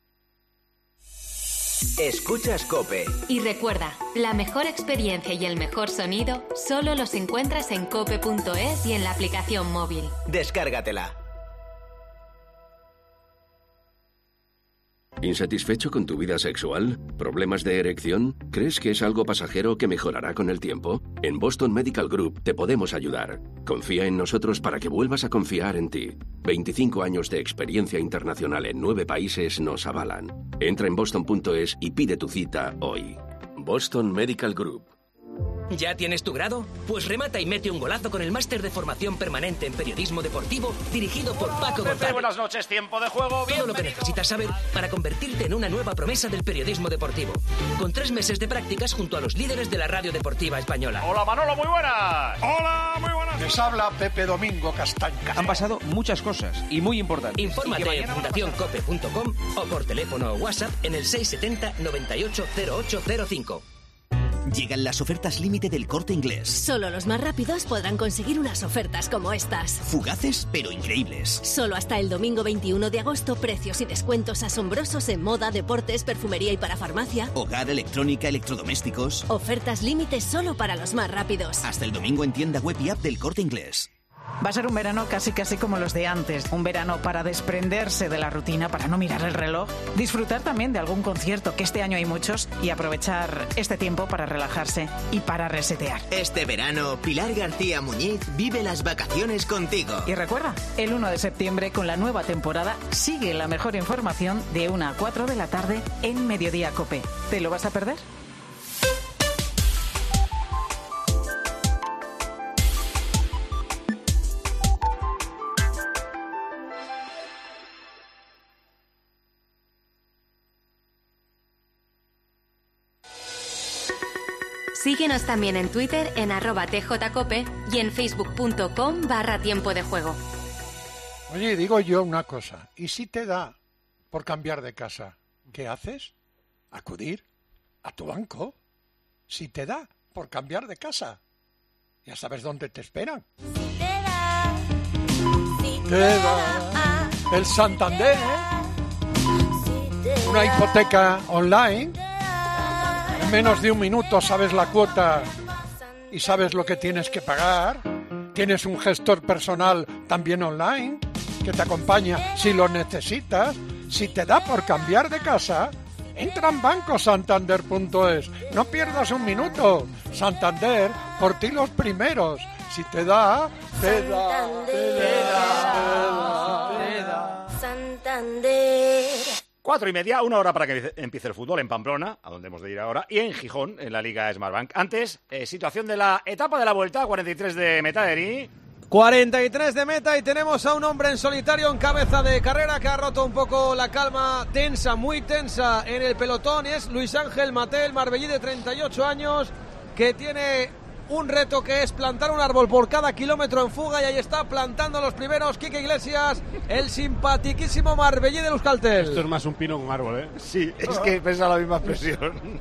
Escuchas COPE. Y recuerda, la mejor experiencia y el mejor sonido solo los encuentras en cope punto es y en la aplicación móvil. Descárgatela. ¿Insatisfecho con tu vida sexual? ¿Problemas de erección? ¿Crees que es algo pasajero que mejorará con el tiempo? En Boston Medical Group te podemos ayudar. Confía en nosotros para que vuelvas a confiar en ti. veinticinco años de experiencia internacional en nueve países nos avalan. Entra en boston punto es y pide tu cita hoy. Boston Medical Group. ¿Ya tienes tu grado? Pues remata y mete un golazo con el máster de formación permanente en periodismo deportivo dirigido por Paco Pepe, González. buenas noches, tiempo de juego. Todo lo que necesitas saber para convertirte en una nueva promesa del periodismo deportivo. Con tres meses de prácticas junto a los líderes de la radio deportiva española. Hola Manolo, muy buenas. Hola, muy buenas. Les habla Pepe Domingo Castaño. Han pasado muchas cosas y muy importantes. Infórmate en fundación cope punto com o por teléfono o WhatsApp en el seis setenta noventa y ocho cero ocho cero cinco. Llegan las ofertas límite del Corte Inglés. Solo los más rápidos podrán conseguir unas ofertas como estas. Fugaces, pero increíbles. Solo hasta el domingo veintiuno de agosto, precios y descuentos asombrosos en moda, deportes, perfumería y para farmacia. Hogar, electrónica, electrodomésticos. Ofertas límite solo para los más rápidos. Hasta el domingo en tienda web y app del Corte Inglés. Va a ser un verano casi casi como los de antes. Un verano para desprenderse de la rutina, para no mirar el reloj. Disfrutar también de algún concierto, que este año hay muchos, y aprovechar este tiempo para relajarse y para resetear. Este verano, Pilar García Muñiz vive las vacaciones contigo. Y recuerda, el uno de septiembre con la nueva temporada sigue la mejor información de una a cuatro de la tarde en Mediodía COPE. ¿Te lo vas a perder? Síguenos también en Twitter en arroba tjcope y en facebook.com barra tiempo de juego. Oye, digo yo una cosa. ¿Y si te da por cambiar de casa? ¿Qué haces? Acudir a tu banco. Si te da por cambiar de casa, ya sabes dónde te esperan. Si te da, si Te da el Santander, una hipoteca online. En menos de un minuto sabes la cuota y sabes lo que tienes que pagar. Tienes un gestor personal también online que te acompaña si lo necesitas. Si te da por cambiar de casa, entra en banco santander punto es. No pierdas un minuto. Santander, por ti los primeros. Si te da, te da, te da, te da. Santander. Cuatro y media, una hora para que empiece el fútbol en Pamplona, a donde hemos de ir ahora, y en Gijón, en la Liga Smartbank. Antes, eh, situación de la etapa de la Vuelta, cuarenta y tres de Metaderi. cuarenta y tres de meta y tenemos a un hombre en solitario en cabeza de carrera que ha roto un poco la calma tensa, muy tensa en el pelotón. Es Luis Ángel Maté, el marbellí de treinta y ocho años, que tiene un reto que es plantar un árbol por cada kilómetro en fuga, y ahí está plantando los primeros Quique Iglesias, el simpatiquísimo marbellí de Euskaltel. Esto es más un pino que un árbol, ¿eh? Sí, es que pesa la misma expresión.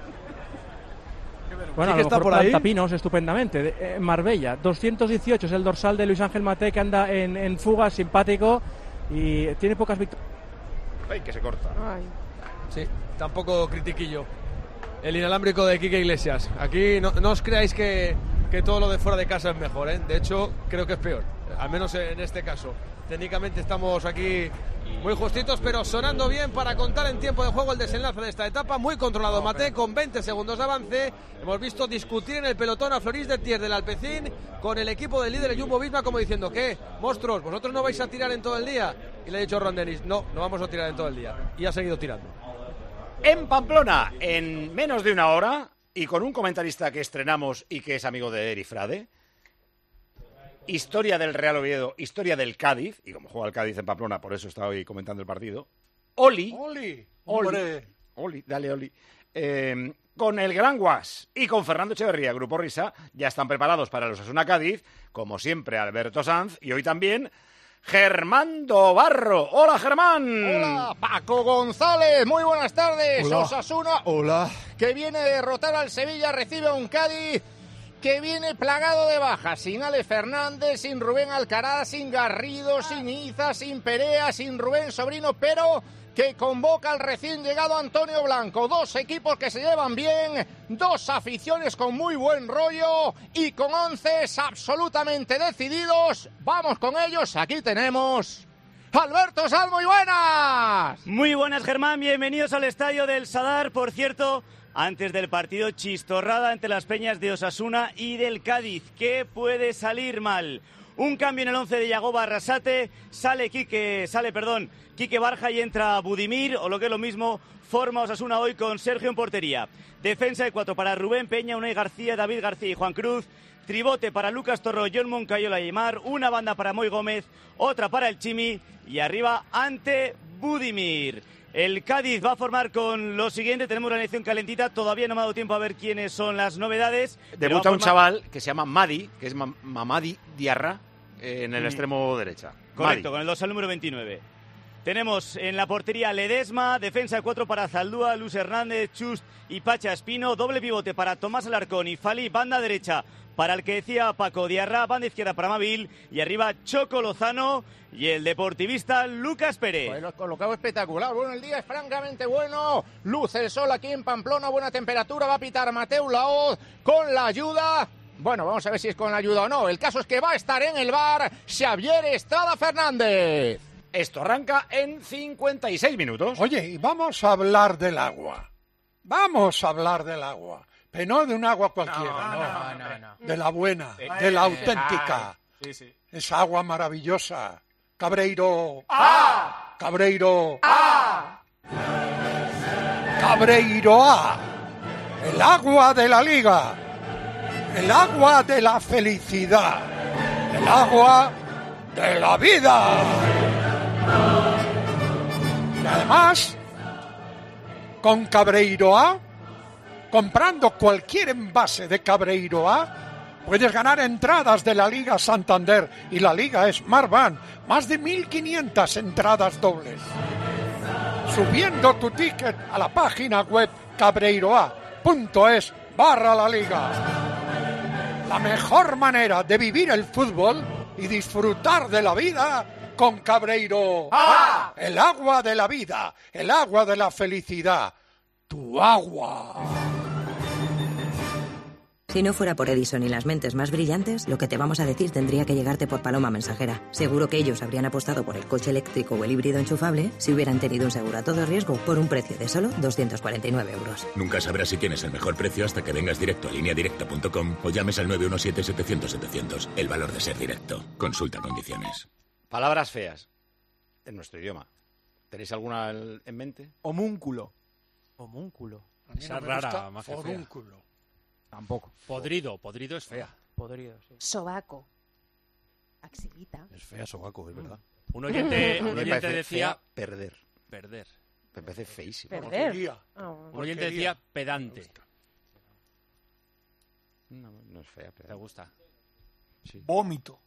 Bueno, a lo mejor planta pinos estupendamente. En Marbella, doscientos dieciocho es el dorsal de Luis Ángel Maté, que anda en, en fuga, simpático, y tiene pocas victorias. Ay, que se corta. Ay. Sí, tampoco critiquillo el inalámbrico de Quique Iglesias. Aquí no, no os creáis que, que todo lo de fuera de casa es mejor, ¿eh? De hecho, creo que es peor, al menos en este caso. Técnicamente estamos aquí muy justitos, pero sonando bien para contar en tiempo de juego el desenlace de esta etapa. Muy controlado Maté, con veinte segundos de avance. Hemos visto discutir en el pelotón a Floris de Thiers del Alpecin con el equipo del líder Jumbo-Visma, como diciendo: ¿qué, monstruos, vosotros no vais a tirar en todo el día? Y le ha dicho Ron Dennis: no, no vamos a tirar en todo el día. Y ha seguido tirando. En Pamplona, en menos de una hora, y con un comentarista que estrenamos y que es amigo de Eri Frade. Historia del Real Oviedo, historia del Cádiz, y como juega el Cádiz en Pamplona, por eso está hoy comentando el partido. Oli. Oli. Oli. Oli, dale Oli. Eh, con el Gran Guas y con Fernando Echeverría, Grupo Risa, ya están preparados para los Osasuna Cádiz, como siempre Alberto Sanz, y hoy también Germán Dobarro. Hola, Germán. Hola, Paco González. Muy buenas tardes. Hola. Osasuna, hola, que viene a derrotar al Sevilla, recibe a un Cádiz que viene plagado de bajas, sin Alex Fernández, sin Rubén Alcaraz, sin Garrido, sin Iza, sin Perea, sin Rubén Sobrino, pero que convoca al recién llegado Antonio Blanco. Dos equipos que se llevan bien, dos aficiones con muy buen rollo y con once absolutamente decididos. Vamos con ellos, aquí tenemos Alberto Sanz, muy buenas. Muy buenas, Germán, bienvenidos al estadio del Sadar. Por cierto, antes del partido, chistorrada entre las peñas de Osasuna y del Cádiz. ¿Qué puede salir mal? Un cambio en el once de Yagoba Arrasate, sale Quique, sale, perdón, Quique Barja y entra Budimir, o lo que es lo mismo, forma Osasuna hoy con Sergio en portería. Defensa de cuatro para Rubén Peña, Unai García, David García y Juan Cruz. Tribote para Lucas Torro, John Moncayola y Aimar. Una banda para Moy Gómez, otra para el Chimi y arriba ante Budimir. El Cádiz va a formar con lo siguiente. Tenemos la elección calentita. Todavía no me ha dado tiempo a ver quiénes son las novedades. Debuta un chaval que se llama Madi, que es Ma- Mamadi Diarra, eh, en el Mm. extremo derecha. Correcto, Madi. con el dos al número veintinueve. Tenemos en la portería Ledesma, defensa de cuatro para Zaldúa, Luis Hernández, Chust y Pacha Espino. Doble pivote para Tomás Alarcón y Fali. Banda derecha para el que decía Paco Diarra. Banda izquierda para Mavil. Y arriba Choco Lozano y el deportivista Lucas Pérez. Bueno, colocado espectacular. Bueno, el día es francamente bueno. Luce el sol aquí en Pamplona, buena temperatura. Va a pitar Mateu Laoz con la ayuda. Bueno, vamos a ver si es con la ayuda o no. El caso es que va a estar en el bar Xavier Estrada Fernández. Esto arranca en cincuenta y seis minutos. Oye, y vamos a hablar del agua. Vamos a hablar del agua. Pero no de un agua cualquiera, no. No, no, no. De la buena, Sí. de la auténtica. Sí, sí. Esa agua maravillosa. Cabreiro. ¡Ah! Cabreiro. ¡Ah! Cabreiro A. El agua de la liga. El agua de la felicidad. El agua de la vida. Y además, con Cabreiro A Comprando cualquier envase de Cabreiroa, puedes ganar entradas de la Liga Santander y la Liga Smartbank. Más de mil quinientas entradas dobles. Subiendo tu ticket a la página web cabreiroa.es barra la Liga. La mejor manera de vivir el fútbol y disfrutar de la vida con Cabreiro. ¡Ah! El agua de la vida, el agua de la felicidad. Tu agua. Si no fuera por Edison y las mentes más brillantes, lo que te vamos a decir tendría que llegarte por paloma mensajera. Seguro que ellos habrían apostado por el coche eléctrico o el híbrido enchufable si hubieran tenido un seguro a todo riesgo por un precio de solo doscientos cuarenta y nueve euros. Nunca sabrás si tienes el mejor precio hasta que vengas directo a línea directa punto com o llames al nueve uno siete setecientos setecientos. El valor de ser directo. Consulta condiciones. Palabras feas en nuestro idioma. ¿Tenéis alguna en mente? Homúnculo. Homúnculo. Esa rara, más que fea. Forúnculo. Tampoco. Podrido, podrido es fea. Podrido, sí. Sobaco. Axilita. Es fea sobaco, es verdad. Un oyente, un Me oyente parece decía... fea perder. Perder. Me parece feísimo. Perder. Porquería. Ah, Un oyente decía pedante. No, no es fea, ¿Te pero... gusta? Sí. Vómito.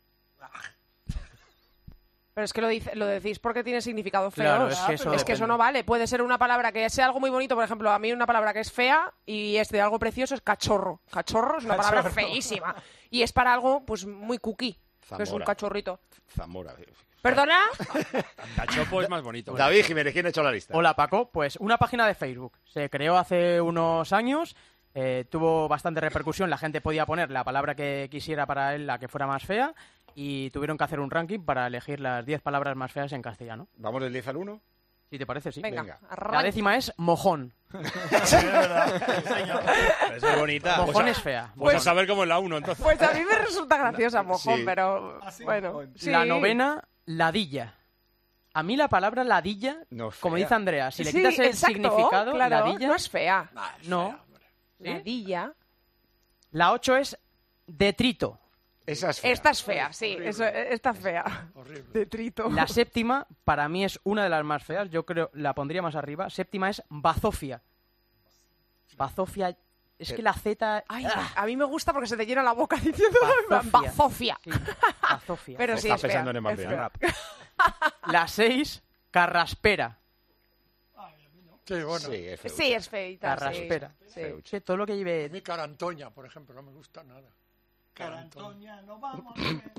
Pero es que lo, dice, lo decís porque tiene significado feo. Claro, es que eso es que eso depende. no vale. Puede ser una palabra que sea algo muy bonito. Por ejemplo, a mí una palabra que es fea y es de algo precioso es cachorro. Cachorro es una palabra Cachorro. feísima. Y es para algo pues muy cookie, que es un Zamora. cachorrito. Zamora. ¿Perdona? Cachopo es más bonito. David Jiménez, ¿quién ha hecho la lista? Hola Paco, pues una página de Facebook. Se creó hace unos años, eh, tuvo bastante repercusión, la gente podía poner la palabra que quisiera para él, la que fuera más fea, y tuvieron que hacer un ranking para elegir las diez palabras más feas en castellano. ¿Vamos del diez al uno? Si te parece, sí. Venga, Venga. La décima es mojón. Sí, es verdad. Es muy bonita. Mojón Pues a- es fea. Pues a saber cómo es la uno, entonces. Pues a mí me resulta graciosa, mojón, Sí. pero bueno. sí. La novena, ladilla. A mí la palabra ladilla, No es como fea. dice Andrea, si le Sí, quitas el exacto, significado, claro, ladilla... no es fea. No. Ladilla. La ocho es detrito. Esa es fea. Esta es fea, sí. Eso, esta es fea. Detrito. La séptima, para mí, es una de las más feas. Yo creo, la pondría más arriba. Séptima es bazofia. Bazofia... Es que la Z... Ay, ¡ah! a mí me gusta porque se te llena la boca diciendo Bazofia. bazofia. Sí, bazofia. Pero sí, Está es fea, pensando en es Mbappé, fea. ¿no? La seis, carraspera. Sí, bueno. Sí, es feo. Sí, es feita. Carraspera. Sí, sí. Feucha. Que todo lo que A lleve... mí Carantoña, por ejemplo, no me gusta nada. Carantoña. no vamos.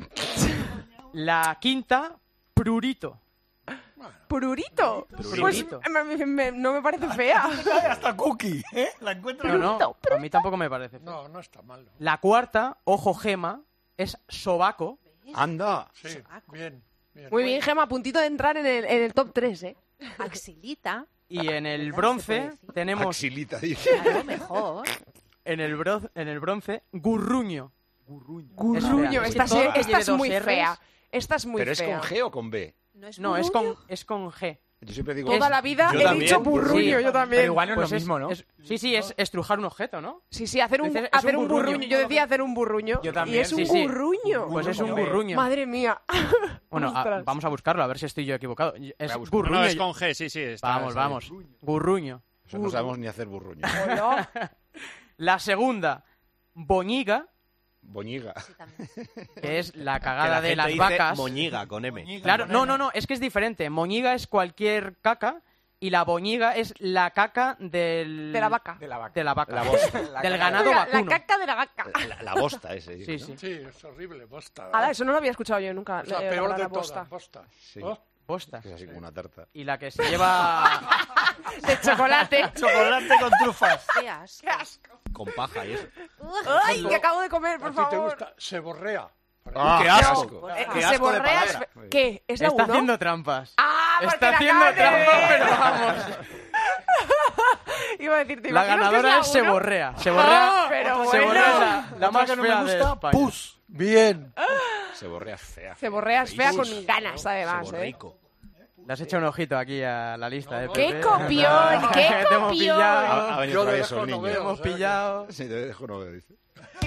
La quinta, prurito. ¿Pururito? Prurito. Pues me- me- no me parece fea. Hasta Cookie, ¿eh? La encuentro. No, no, a mí tampoco me parece. No, no está mal. ¿no? La cuarta, ojo gema, es sobaco. Anda. Sí, bien, bien. Muy bien, Gemma, a puntito de entrar en el, en el top tres, ¿eh? Axilita. Y en el ¿Verdad? Se puede bronce decir. tenemos... Axilita, dice. Claro, mejor. En el, bro- en el bronce, gurruño. Gurruño. Es Esta, que todo sí- lo que esta lleve es dos muy R's, fea. Esta es muy ¿Pero es fea. con G o con B? No es, No, es burruño. con, es con G. Yo siempre digo... Toda la vida Yo he también. dicho burruño, Sí, yo también. Pero igual no es Pues lo mismo, ¿no? es- sí, sí, es estrujar un objeto, ¿no? Sí, sí, hacer un, Dices, es hacer un un burruño. burruño. Yo decía hacer un burruño. Yo también, Y es un sí, sí. burruño. Pues es un burruño. Madre mía. Bueno, a- Ostras. vamos a buscarlo, a ver si estoy yo equivocado. Es No, gurruño. no, es con G, sí, sí. está- Vamos, está vamos. bien. Gurruño. Eso no sabemos ni hacer burruño. Hola. La segunda, boñiga, Boñiga. que es la Que cagada la de gente las dice vacas. moñiga con M. Claro, no, no, no, es que es diferente. Moñiga es cualquier caca y la boñiga es la caca del... De la vaca. De la vaca. De la vaca. La bosta. Del ganado La, la vacuno. caca de la vaca. La, la bosta ese. Sí, ¿no? sí. Sí, es horrible, bosta. Ala, eso no lo había escuchado yo nunca. Es la eh, peor palabra de bosta. todas, bosta. Sí. ¿Oh? Postas. Es así como una tarta. Y la que se lleva... De chocolate. Chocolate con trufas. Qué asco. ¡Qué asco! Con paja y eso. ¡Ay, que acabo de comer, ¿A por ti te favor! gusta? Se borrea. Ah, ¡Qué asco! Eh, ¡Qué se asco de borrea es- palabra! ¿Qué? ¿Es la Está uno? haciendo trampas. ¡Ah, porque Está la haciendo gane! trampas, pero vamos. Iba a decir, ¿te La imaginas que ganadora es es la uno? Seborrea. Seborrea, Ah, pero Seborrea es bueno. la, la Otra más que no fea me de gusta, España. pus. Bien. Se borrea fea. Se borrea es fea Pus. con ganas, además, ¿eh? Seborreico. Le has hecho un ojito aquí a la lista, ¿eh? ¡Qué Pepe? copión! ¡Qué Te hemos copión! pillado. Ha, ha venido Yo otra de vez lejos el no niño. Te veo. hemos pillado. Sí, de lejos no veo, dice.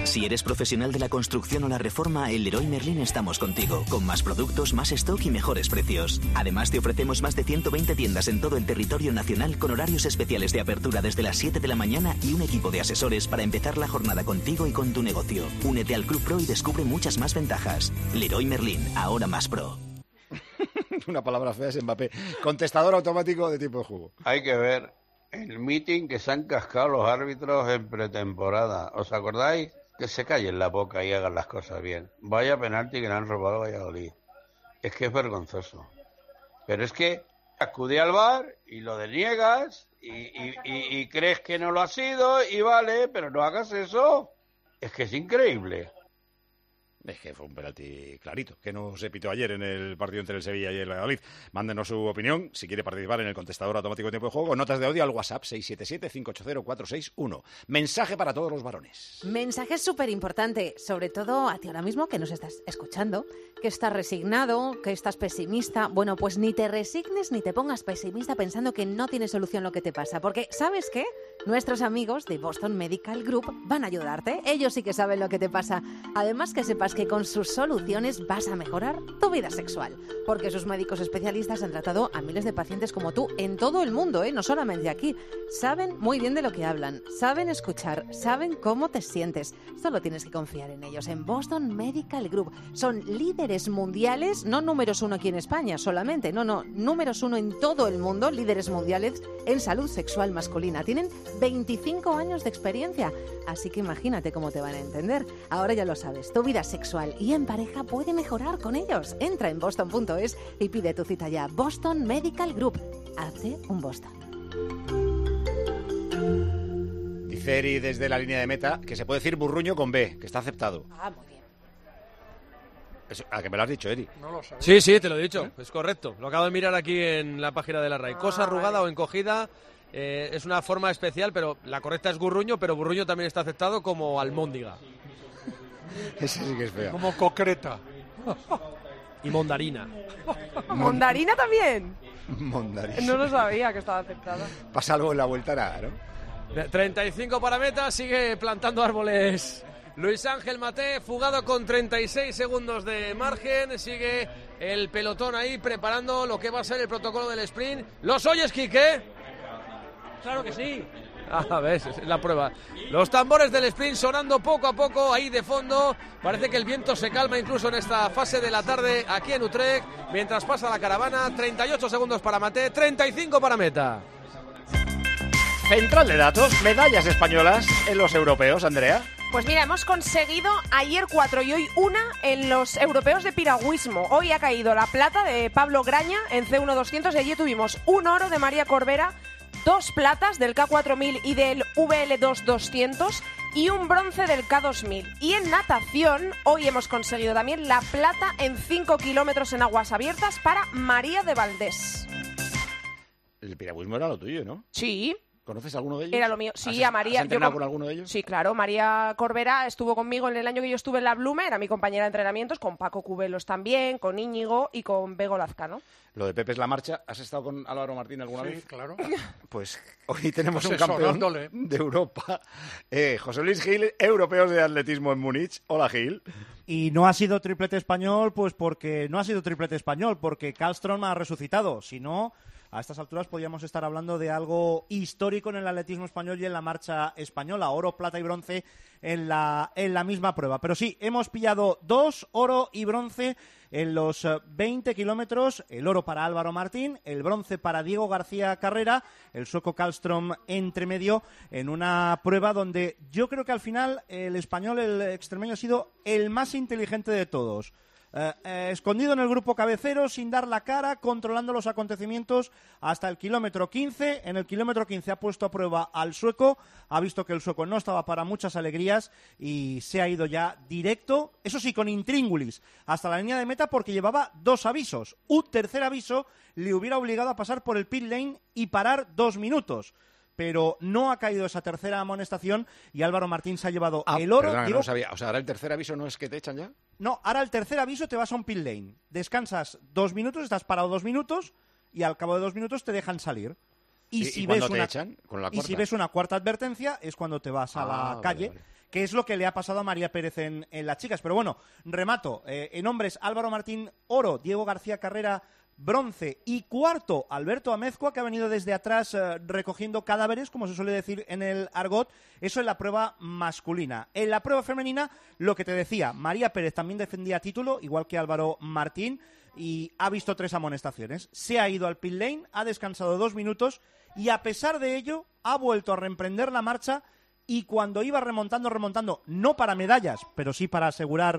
Si eres profesional de la construcción o la reforma, en Leroy Merlin estamos contigo, con más productos, más stock y mejores precios. Además, te ofrecemos más de ciento veinte tiendas en todo el territorio nacional con horarios especiales de apertura desde las siete de la mañana y un equipo de asesores para empezar la jornada contigo y con tu negocio. Únete al Club Pro y descubre muchas más ventajas. Leroy Merlin, ahora más pro. Una palabra fea es Mbappé. Contestador automático de tiempo de juego. Hay que ver el meeting que se han cascado los árbitros en pretemporada. ¿Os acordáis? Que se callen la boca y hagan las cosas bien. Vaya penalti que le han robado a Valladolid. Es que es vergonzoso. Pero es que acude al V A R y lo deniegas y, y, y, y crees que no lo ha sido y vale, pero no hagas eso. Es que es increíble. Es que fue un penalti clarito, que no se pitó ayer en el partido entre el Sevilla y el Valladolid. Mándenos su opinión, si quiere participar en el contestador automático de tiempo de juego, con notas de audio al WhatsApp seis siete siete, cinco ocho cero, cuatro seis uno. Mensaje para todos los varones. Mensaje súper importante, sobre todo a ti ahora mismo que nos estás escuchando, que estás resignado, que estás pesimista. Bueno, pues ni te resignes ni te pongas pesimista pensando que no tiene solución lo que te pasa, porque ¿sabes qué? Nuestros amigos de Boston Medical Group van a ayudarte. Ellos sí que saben lo que te pasa. Además, que sepas que con sus soluciones vas a mejorar tu vida sexual, porque sus médicos especialistas han tratado a miles de pacientes como tú en todo el mundo, ¿eh? No solamente aquí. Saben muy bien de lo que hablan, saben escuchar, saben cómo te sientes. Solo tienes que confiar en ellos, en Boston Medical Group. Son líderes mundiales, no números uno aquí en España solamente, no, no, números uno en todo el mundo, líderes mundiales en salud sexual masculina. Tienen veinticinco años de experiencia, así que imagínate cómo te van a entender. Ahora ya lo sabes, tu vida sexual y en pareja puede mejorar con ellos. Entra en boston punto es y pide tu cita ya. Boston Medical Group. Hazte un Boston. Dice Eri desde la línea de meta que se puede decir burruño con B, que está aceptado. Ah, muy bien. Eso, ¿a que me lo has dicho, Eri? No lo sabía. Sí, sí, te lo he dicho, ¿eh? Es correcto. Lo acabo de mirar aquí en la página de la R A I. Cosa arrugada o encogida. Eh, es una forma especial, pero la correcta es gurruño, pero burruño también está aceptado como almóndiga. Ese sí que es feo. Como concreta. Y mondarina. ¿Mondarina también? Mondarina. No lo sabía que estaba aceptada. Pasa algo en la vuelta, nada, ¿no? treinta y cinco para meta, sigue plantando árboles Luis Ángel Maté, fugado con treinta y seis segundos de margen. Sigue el pelotón ahí preparando lo que va a ser el protocolo del sprint. ¿Los oyes, Quique? Claro que sí. Ah, ves, es la prueba. Los tambores del sprint sonando poco a poco ahí de fondo. Parece que el viento se calma incluso en esta fase de la tarde aquí en Utrecht. Mientras pasa la caravana, treinta y ocho segundos para Maté, treinta y cinco para meta. Central de datos, medallas españolas en los europeos, Andrea. Pues mira, hemos conseguido ayer cuatro y hoy una en los europeos de piragüismo. Hoy ha caído la plata de Pablo Graña en C uno doscientos y allí tuvimos un oro de María Corbera, dos platas del K cuatro mil y del V L dos doscientos y un bronce del K dos mil. Y en natación, hoy hemos conseguido también la plata en cinco kilómetros en aguas abiertas para María de Valdés. El piragüismo era lo tuyo, ¿no? Sí. ¿Conoces alguno de ellos? Era lo mío. Sí, a María. ¿Has entrenado yo con alguno de ellos? Sí, claro. María Corbera estuvo conmigo en el año que yo estuve en la Blume, era mi compañera de entrenamientos, con Paco Cubelos también, con Íñigo y con Bego Lazcano. Lo de Pepe es la marcha. ¿Has estado con Álvaro Martín alguna sí, vez? Sí, claro. Pues hoy tenemos pues un campeón de Europa. Eh, José Luis Gil, europeos de atletismo en Múnich. Hola, Gil. Y no ha sido triplete español, pues porque no ha sido triplete español, porque Karlström ha resucitado. Si no, a estas alturas podríamos estar hablando de algo histórico en el atletismo español y en la marcha española. Oro, plata y bronce en la, en la misma prueba. Pero sí, hemos pillado dos, oro y bronce en los veinte kilómetros. El oro para Álvaro Martín, el bronce para Diego García Carrera, el sueco Karlström entre medio, en una prueba donde yo creo que al final el español, el extremeño, ha sido el más inteligente de todos. Eh, eh, escondido en el grupo cabecero, sin dar la cara, controlando los acontecimientos hasta el kilómetro quince. En el kilómetro quince ha puesto a prueba al sueco, ha visto que el sueco no estaba para muchas alegrías y se ha ido ya directo, eso sí, con intríngulis, hasta la línea de meta porque llevaba dos avisos. Un tercer aviso le hubiera obligado a pasar por el pit lane y parar dos minutos. Pero no ha caído esa tercera amonestación y Álvaro Martín se ha llevado ah, el oro. Perdona, digo, no sabía. O sea, ahora el tercer aviso no es que te echan ya. No, ahora el tercer aviso te vas a un pit lane. Descansas dos minutos, estás parado dos minutos y al cabo de dos minutos te dejan salir. Y, ¿Y, si, y ves te una, echan? ¿Con la y si ves una cuarta advertencia es cuando te vas a ah, la vale, calle. Vale. que es lo que le ha pasado a María Pérez en, en las chicas. Pero bueno, remato. Eh, en hombres, Álvaro Martín, oro. Diego García Carrera, bronce. Y cuarto, Alberto Amezcua, que ha venido desde atrás eh, recogiendo cadáveres, como se suele decir en el argot. Eso en la prueba masculina. En la prueba femenina, lo que te decía, María Pérez también defendía título, igual que Álvaro Martín, y ha visto tres amonestaciones. Se ha ido al pit lane, ha descansado dos minutos y a pesar de ello ha vuelto a reemprender la marcha. Y cuando iba remontando, remontando, no para medallas, pero sí para asegurar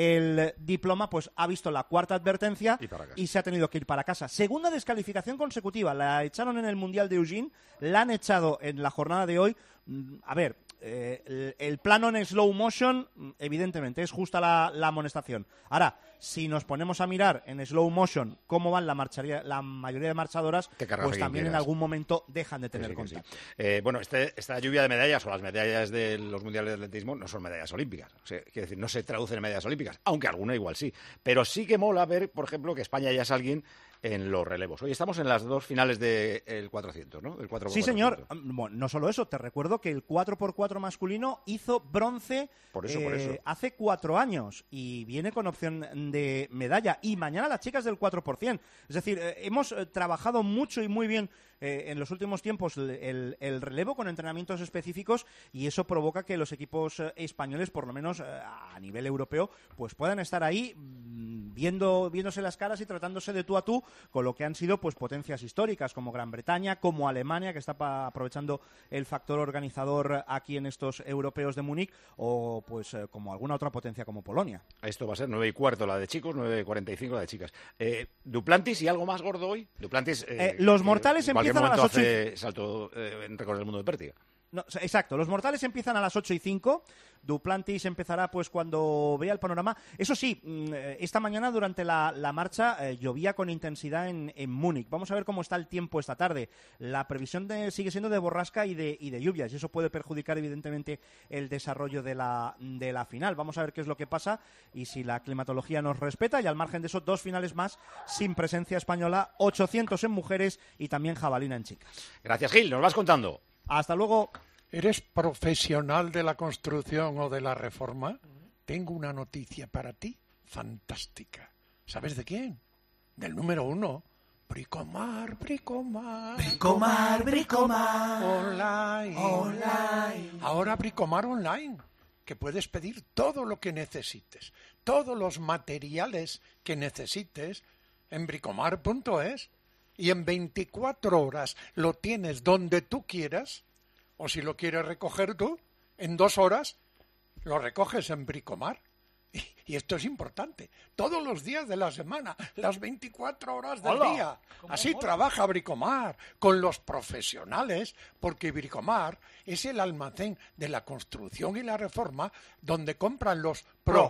el diploma, pues ha visto la cuarta advertencia y, y se ha tenido que ir para casa. Segunda descalificación consecutiva. La echaron en el Mundial de Eugene, la han echado en la jornada de hoy. A ver, eh, el, el plano en slow motion, evidentemente, es justa la, la amonestación. Ahora, si nos ponemos a mirar en slow motion cómo van la, marcharía, la mayoría de marchadoras, pues también en algún momento dejan de tener sí, contacto. Sí. Eh, bueno, este, esta lluvia de medallas o las medallas de los mundiales de atletismo no son medallas olímpicas. O sea, quiere decir, no se traducen en medallas olímpicas, aunque alguna igual sí. Pero sí que mola ver, por ejemplo, que España ya es alguien en los relevos. Hoy estamos en las dos finales del cuatrocientos, ¿no? El cuatro por cuatrocientos. Sí, señor. Bueno, no solo eso, te recuerdo que el cuatro por cuatro masculino hizo bronce por eso, eh, por eso. hace cuatro años y viene con opción de medalla. Y mañana las chicas del cuatro por ciento. Es decir, eh, hemos eh, trabajado mucho y muy bien eh, en los últimos tiempos el, el, el relevo con entrenamientos específicos y eso provoca que los equipos eh, españoles, por lo menos eh, a nivel europeo, pues puedan estar ahí mmm, viendo, viéndose las caras y tratándose de tú a tú con lo que han sido pues potencias históricas como Gran Bretaña, como Alemania, que está pa- aprovechando el factor organizador aquí en estos europeos de Múnich, o pues eh, como alguna otra potencia como Polonia. Esto va a ser nueve y cuarto la de chicos, nueve y cuarenta y cinco la de chicas. Eh, Duplantis y algo más gordo hoy. Duplantis. Eh, eh, los mortales empiezan a las ocho. Hace salto eh, en récord del mundo de pértiga. No, exacto, los mortales empiezan a las ocho y cinco, Duplantis empezará pues cuando vea el panorama. Eso sí, esta mañana durante la, la marcha eh, llovía con intensidad en, en Múnich. Vamos a ver cómo está el tiempo esta tarde. La previsión de, sigue siendo de borrasca y de, y de lluvias y eso puede perjudicar evidentemente el desarrollo de la, de la final. Vamos a ver qué es lo que pasa y si la climatología nos respeta y al margen de eso dos finales más sin presencia española, ochocientos en mujeres y también jabalina en chicas. Gracias, Gil, nos vas contando. Hasta luego. ¿Eres profesional de la construcción o de la reforma? Tengo una noticia para ti fantástica. ¿Sabes de quién? Del número uno. Bricomar, Bricomar. Bricomar, Bricomar. Online. Online. Ahora Bricomar Online. Que puedes pedir todo lo que necesites. Todos los materiales que necesites en bricomar punto es. Y en veinticuatro horas lo tienes donde tú quieras, o si lo quieres recoger tú, en dos horas lo recoges en Bricomar. Y, y esto es importante, todos los días de la semana, las veinticuatro horas del ¡Hola! día. Así trabaja Bricomar, con los profesionales, porque Bricomar es el almacén de la construcción y la reforma donde compran los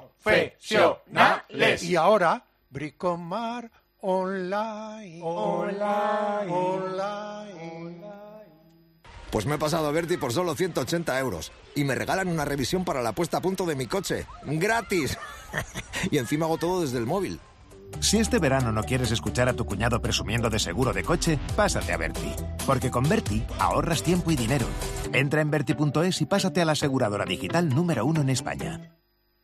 profesionales. Y ahora, Bricomar Online, online, online. Pues me he pasado a Berti por solo ciento ochenta euros y me regalan una revisión para la puesta a punto de mi coche. ¡Gratis! Y encima hago todo desde el móvil. Si este verano no quieres escuchar a tu cuñado presumiendo de seguro de coche, pásate a Berti. Porque con Berti ahorras tiempo y dinero. Entra en Berti punto es y pásate a la aseguradora digital número uno en España.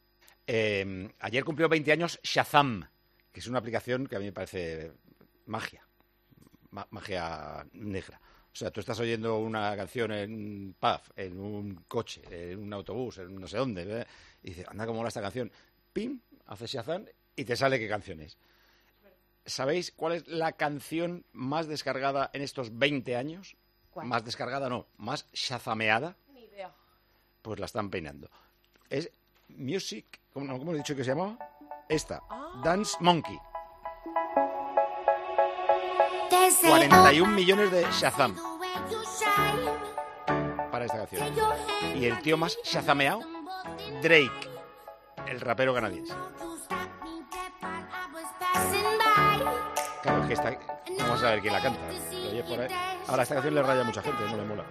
Eh, ayer cumplió veinte años Shazam, que es una aplicación que a mí me parece magia, ma- magia negra. O sea, tú estás oyendo una canción en un pub, en un coche, en un autobús, en no sé dónde, ¿verdad? Y dices, anda, cómo mola esta canción. Pim, haces Shazam y te sale qué canción es. ¿Sabéis cuál es la canción más descargada en estos veinte años? ¿Cuál? Más descargada no, más shazameada. Ni idea. Pues la están peinando. Es Music, ¿cómo, cómo he dicho que se llamaba? Esta, Dance Monkey. cuarenta y un millones de Shazam para esta canción. Y el tío más shazameado, Drake, el rapero canadiense. Claro, es que está... Vamos a ver quién la canta. Lo oyes por ahí. Ahora, esta canción le raya a mucha gente, no le mola.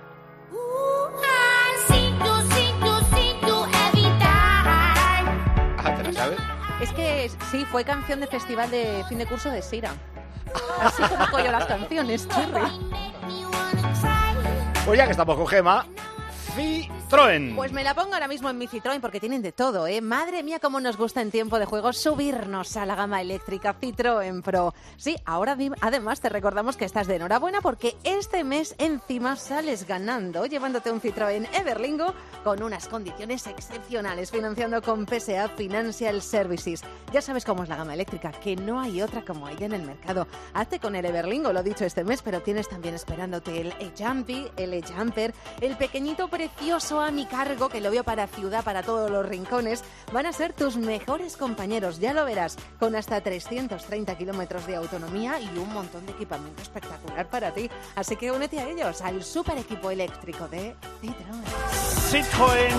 Ah, ¿te la sabes? Es que sí, fue canción de festival de fin de curso de Sira. Así conozco yo las canciones, churri. Pues ya que estamos con Gema, Citroën. Pues me la pongo ahora mismo en mi Citroën porque tienen de todo, ¿eh? Madre mía, cómo nos gusta en tiempo de juego subirnos a la gama eléctrica Citroën Pro. Sí, ahora además te recordamos que estás de enhorabuena porque este mes encima sales ganando llevándote un Citroën Everlingo con unas condiciones excepcionales, financiando con P S A Financial Services. Ya sabes cómo es la gama eléctrica, que no hay otra como ella en el mercado. Hazte con el Everlingo, lo dicho este mes, pero tienes también esperándote el E-Jumpy, el E-Jumper, el pequeñito precioso a mi cargo, que lo veo para ciudad, para todos los rincones. Van a ser tus mejores compañeros, ya lo verás, con hasta trescientos treinta kilómetros de autonomía y un montón de equipamiento espectacular para ti. Así que únete a ellos, al super equipo eléctrico de Citroën. Citroën.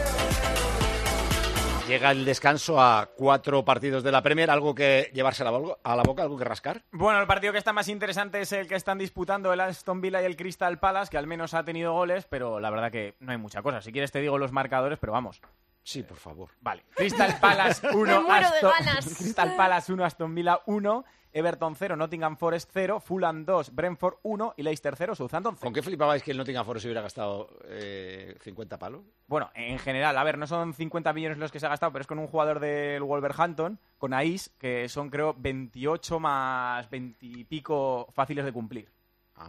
Llega el descanso a cuatro partidos de la Premier, ¿algo que llevarse a la, bo- a la boca, algo que rascar? Bueno, el partido que está más interesante es el que están disputando el Aston Villa y el Crystal Palace, que al menos ha tenido goles, pero la verdad que no hay mucha cosa. Si quieres te digo los marcadores, pero vamos. Sí, por favor. Vale. Crystal Palace uno, Me muero de Aston... ganas. Crystal Palace uno, Aston Villa uno, Everton cero, Nottingham Forest cero, Fulham dos, Brentford uno y Leicester cero, Southampton cero. ¿Con qué flipabais que el Nottingham Forest hubiera gastado eh, cincuenta palos? Bueno, en general, a ver, no son cincuenta millones los que se ha gastado, pero es con un jugador del Wolverhampton, con Ais, que son creo veintiocho más veinte y pico fáciles de cumplir. Ah,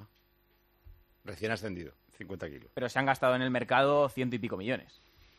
recién ascendido, cincuenta kilos. Pero se han gastado en el mercado ciento y pico millones.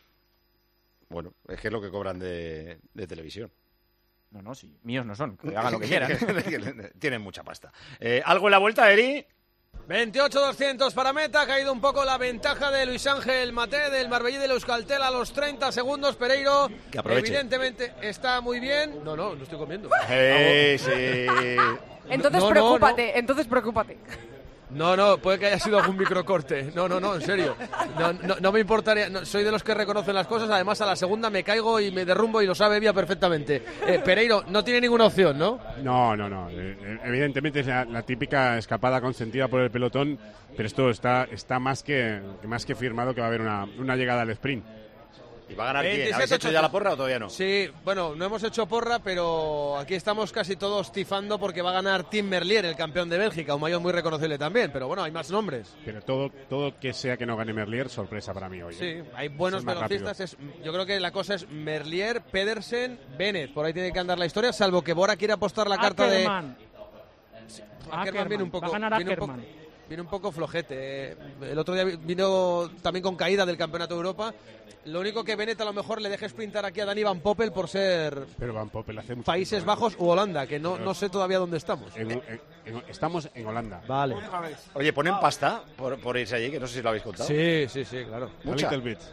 Bueno, es que es lo que cobran de, de televisión. No, no, sí, míos no son, que hagan lo que quieran. Tienen mucha pasta. Eh, ¿Algo en la vuelta, Eri? veintiocho doscientos para meta, ha caído un poco la ventaja de Luis Ángel Maté del Marbellí de Euskaltel a los treinta segundos. Pereiro, que aproveche. Evidentemente está muy bien. No, no, no estoy comiendo. Eh, sí. Entonces No, no, preocúpate, no. entonces preocúpate. No, no, puede que haya sido algún microcorte. No, no, no, en serio. No, no, no me importaría. No, soy de los que reconocen las cosas. Además, a la segunda me caigo y me derrumbo y lo sabe Vía perfectamente. Eh, Pereiro, no tiene ninguna opción, ¿no? No, no, no. Eh, evidentemente es la, la típica escapada consentida por el pelotón, pero esto está, está más, que, más que firmado que va a haber una, una llegada al sprint. ¿Y va a ganar quién? ¿Habéis hecho ya la porra o todavía no? Sí, bueno, no hemos hecho porra, pero aquí estamos casi todos tifando porque va a ganar Tim Merlier, el campeón de Bélgica, un maillot muy reconocible también, pero bueno, hay más nombres. Pero todo, todo que sea que no gane Merlier, sorpresa para mí hoy. Sí, ¿eh? hay buenos Es más velocistas. Es, yo creo que la cosa es Merlier, Pedersen, Bennett. Por ahí tiene que andar la historia, salvo que Bora quiera apostar la carta Ackerman. de... Sí, Ackerman Ackerman, viene un poco, va a ganar viene un poco, Ackerman. viene un poco flojete. El otro día vino también con caída del Campeonato de Europa. Lo único que Bennett a lo mejor le deje sprintar aquí a Dani Van Poppel por ser Pero Van Poppel hace mucho Países tiempo, ¿eh? Bajos u Holanda, que no, no sé todavía dónde estamos. En- en- en- estamos en Holanda. Vale. Oye, ponen pasta por, por irse allí, que no sé si lo habéis contado. Sí, sí, sí, claro. Mucha. A little bit.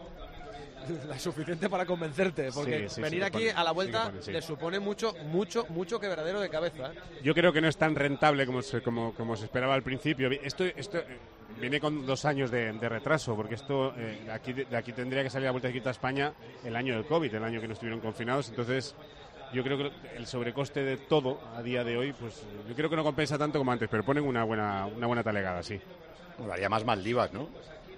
La suficiente para convencerte, porque Sí, sí, venir sí, aquí que pone, a la sí, vuelta que pone, sí. le supone mucho, mucho, mucho quebradero de cabeza. ¿eh? Yo creo que no es tan rentable como se, como, como se esperaba al principio. Esto, esto eh, viene con dos años de, de retraso, porque esto eh, aquí, de aquí tendría que salir la Vuelta Ciclista a España el año del COVID, el año que no estuvieron confinados. Entonces, yo creo que el sobrecoste de todo a día de hoy, pues yo creo que no compensa tanto como antes, pero ponen una buena, una buena talegada, sí. Molaría más Maldivas, ¿no?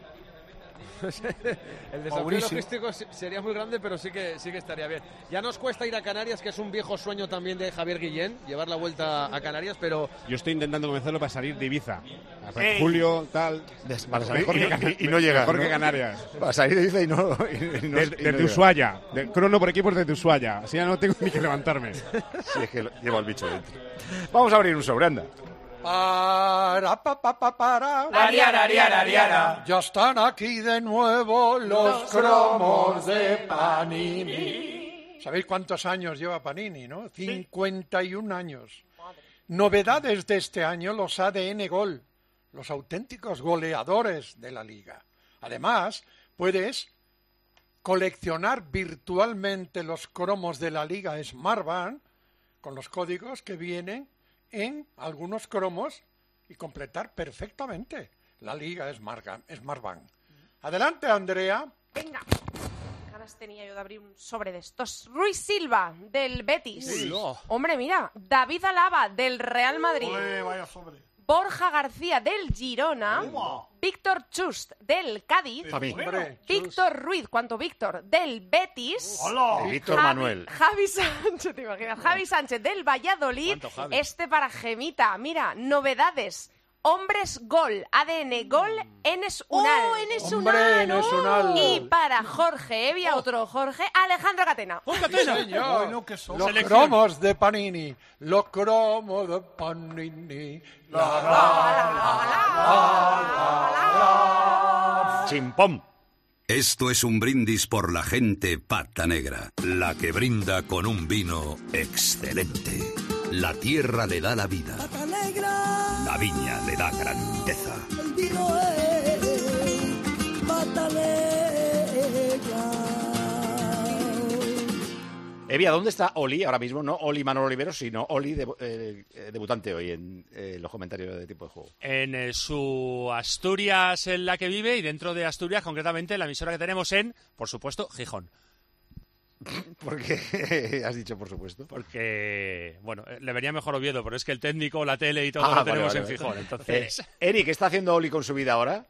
El desafío Mauricio. logístico se- sería muy grande, pero sí que sí que estaría bien. Ya nos cuesta ir a Canarias, que es un viejo sueño también de Javier Guillén, llevar la vuelta a Canarias, pero Yo estoy intentando convencerlo para salir de Ibiza. A Ey. julio, tal. Para salir mejor que- y- y no llegar, Mejor ¿no? que Canarias. Para salir de Ibiza y no... y- y no- Desde y no llegar. Ushuaia. De, crono por equipos desde Ushuaia. Así ya no tengo ni que levantarme. Sí, es que lo- llevo el bicho dentro. Vamos a abrir un sobre, anda. Para, pa, pa, pa, para. Ariana, Ariana, Ariana. Ya están aquí de nuevo los Los cromos de Panini. ¿Sabéis cuántos años lleva Panini, no? cincuenta y un años. Novedades de este año, los A D N Gol, los auténticos goleadores de la liga. Además, puedes coleccionar virtualmente los cromos de la liga Smartbank con los códigos que vienen en algunos cromos y completar perfectamente la liga Smartbank. Smartbank. Adelante, Andrea. Venga. Ganas tenía yo de abrir un sobre de estos. Ruiz Silva, del Betis. Uy. Hombre, mira. David Alaba, del Real Madrid. vaya sobre. Borja García, del Girona. Víctor Chust, del Cádiz. Pa' mí. Hombre, Víctor Ruiz, ¿cuánto Víctor? Del Betis. Y Víctor Javi- Manuel. Javi Sánchez, ¿te imaginas? Javi Sánchez del Valladolid. ¿Cuánto Javi? Este para Gemita. Mira, novedades. Hombres Gol, A D N Gol, Enes Unal. Oh, Enes Hombre, Unal, Enes Unal. Y para Jorge Evia, otro Jorge, Alejandro Catena. Sí, señor. Bueno, que son los Selección. cromos de Panini. Los cromos de Panini. La, la, la, la, la. Chimpón. Esto es un brindis por la gente pata negra, la que brinda con un vino excelente. La tierra le da la vida. Pata negra. La viña le da grandeza. El vino es pata negra. Evia, ¿dónde está Oli ahora mismo? No Oli Manolo Oliveros, sino Oli, de, eh, debutante hoy en eh, los comentarios de Tipo de Juego. En eh, su Asturias en la que vive y dentro de Asturias, concretamente, la emisora que tenemos en, por supuesto, Gijón. ¿Por qué has dicho por supuesto? Porque, bueno, le venía mejor Oviedo, pero es que el técnico, la tele y todo ah, lo vale, tenemos vale, en vale. Gijón. Entonces... Eh, Eric, ¿qué está haciendo Oli con su vida ahora?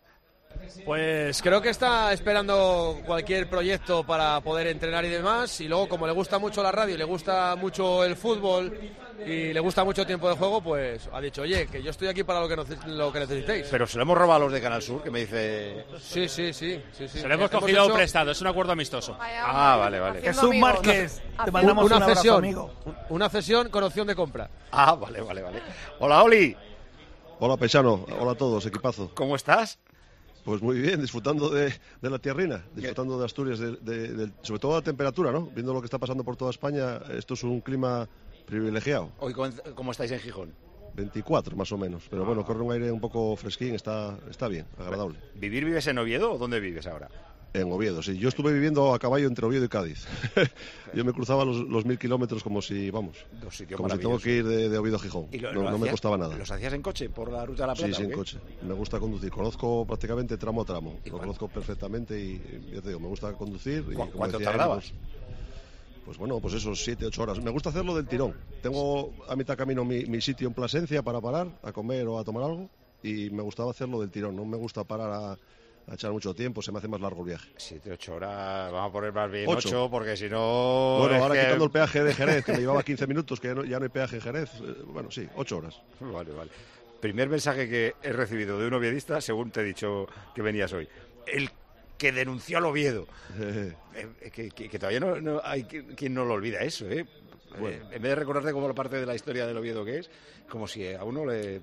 Pues creo que está esperando cualquier proyecto para poder entrenar y demás, y luego como le gusta mucho la radio, le gusta mucho el fútbol y le gusta mucho tiempo de juego, pues ha dicho, oye, que yo estoy aquí para lo que, neces- lo que necesitéis. Pero se lo hemos robado a los de Canal Sur, que me dice... Sí, sí, sí. sí, sí. Se lo hemos Hemos cogido hecho prestado, es un acuerdo amistoso. Ah, vale, vale. Jesús Márquez, te mandamos una un abrazo, cesión, amigo. Una cesión con opción de compra. Ah, vale, vale, vale. Hola, Oli. Hola, paisano. Hola a todos, equipazo. ¿Cómo estás? Pues muy bien, disfrutando de, de la tierrina, disfrutando de Asturias, de, de, de, sobre todo la temperatura, ¿no? Viendo lo que está pasando por toda España, esto es un clima privilegiado. Hoy, ¿cómo estáis en Gijón? veinticuatro más o menos, pero bueno, corre un aire un poco fresquín, está, está bien, agradable. ¿Vivir vives en Oviedo o dónde vives ahora? En Oviedo, sí. Yo estuve viviendo a caballo entre Oviedo y Cádiz. Yo me cruzaba los, los mil kilómetros como si, vamos, Dos sitios como si tengo que ir de, de Oviedo a Gijón. ¿Y lo, no lo no me hacías- costaba nada. ¿Los hacías en coche por la ruta de la Plata? Sí, sí, o en qué? coche. Me gusta conducir. Conozco prácticamente tramo a tramo. Lo conozco perfectamente y, ya te digo, me gusta conducir. Y, ¿Cu- como cuánto decía él, tardabas? pues, pues bueno, pues esos siete, ocho horas. Me gusta hacerlo del tirón. Tengo a mitad camino mi, mi sitio en Plasencia para parar, a comer o a tomar algo. Y me gustaba hacerlo del tirón. No me gusta parar a, a echar mucho tiempo, se me hace más largo el viaje. Siete, ocho horas, vamos a poner más bien Ocho. ocho, porque si no... Bueno, es ahora que- quitando el peaje de Jerez, que me llevaba quince minutos, que ya no, ya no hay peaje en Jerez. eh, Bueno, sí, ocho horas. Vale, vale. Primer mensaje que he recibido de un oviedista, según te he dicho que venías hoy. El que denunció al Oviedo. Eh, que, que- que todavía no, no hay que- quien no lo olvida eso, ¿eh? Bueno. Eh, en vez de recordarte como la parte de la historia del Oviedo que es, como si a uno le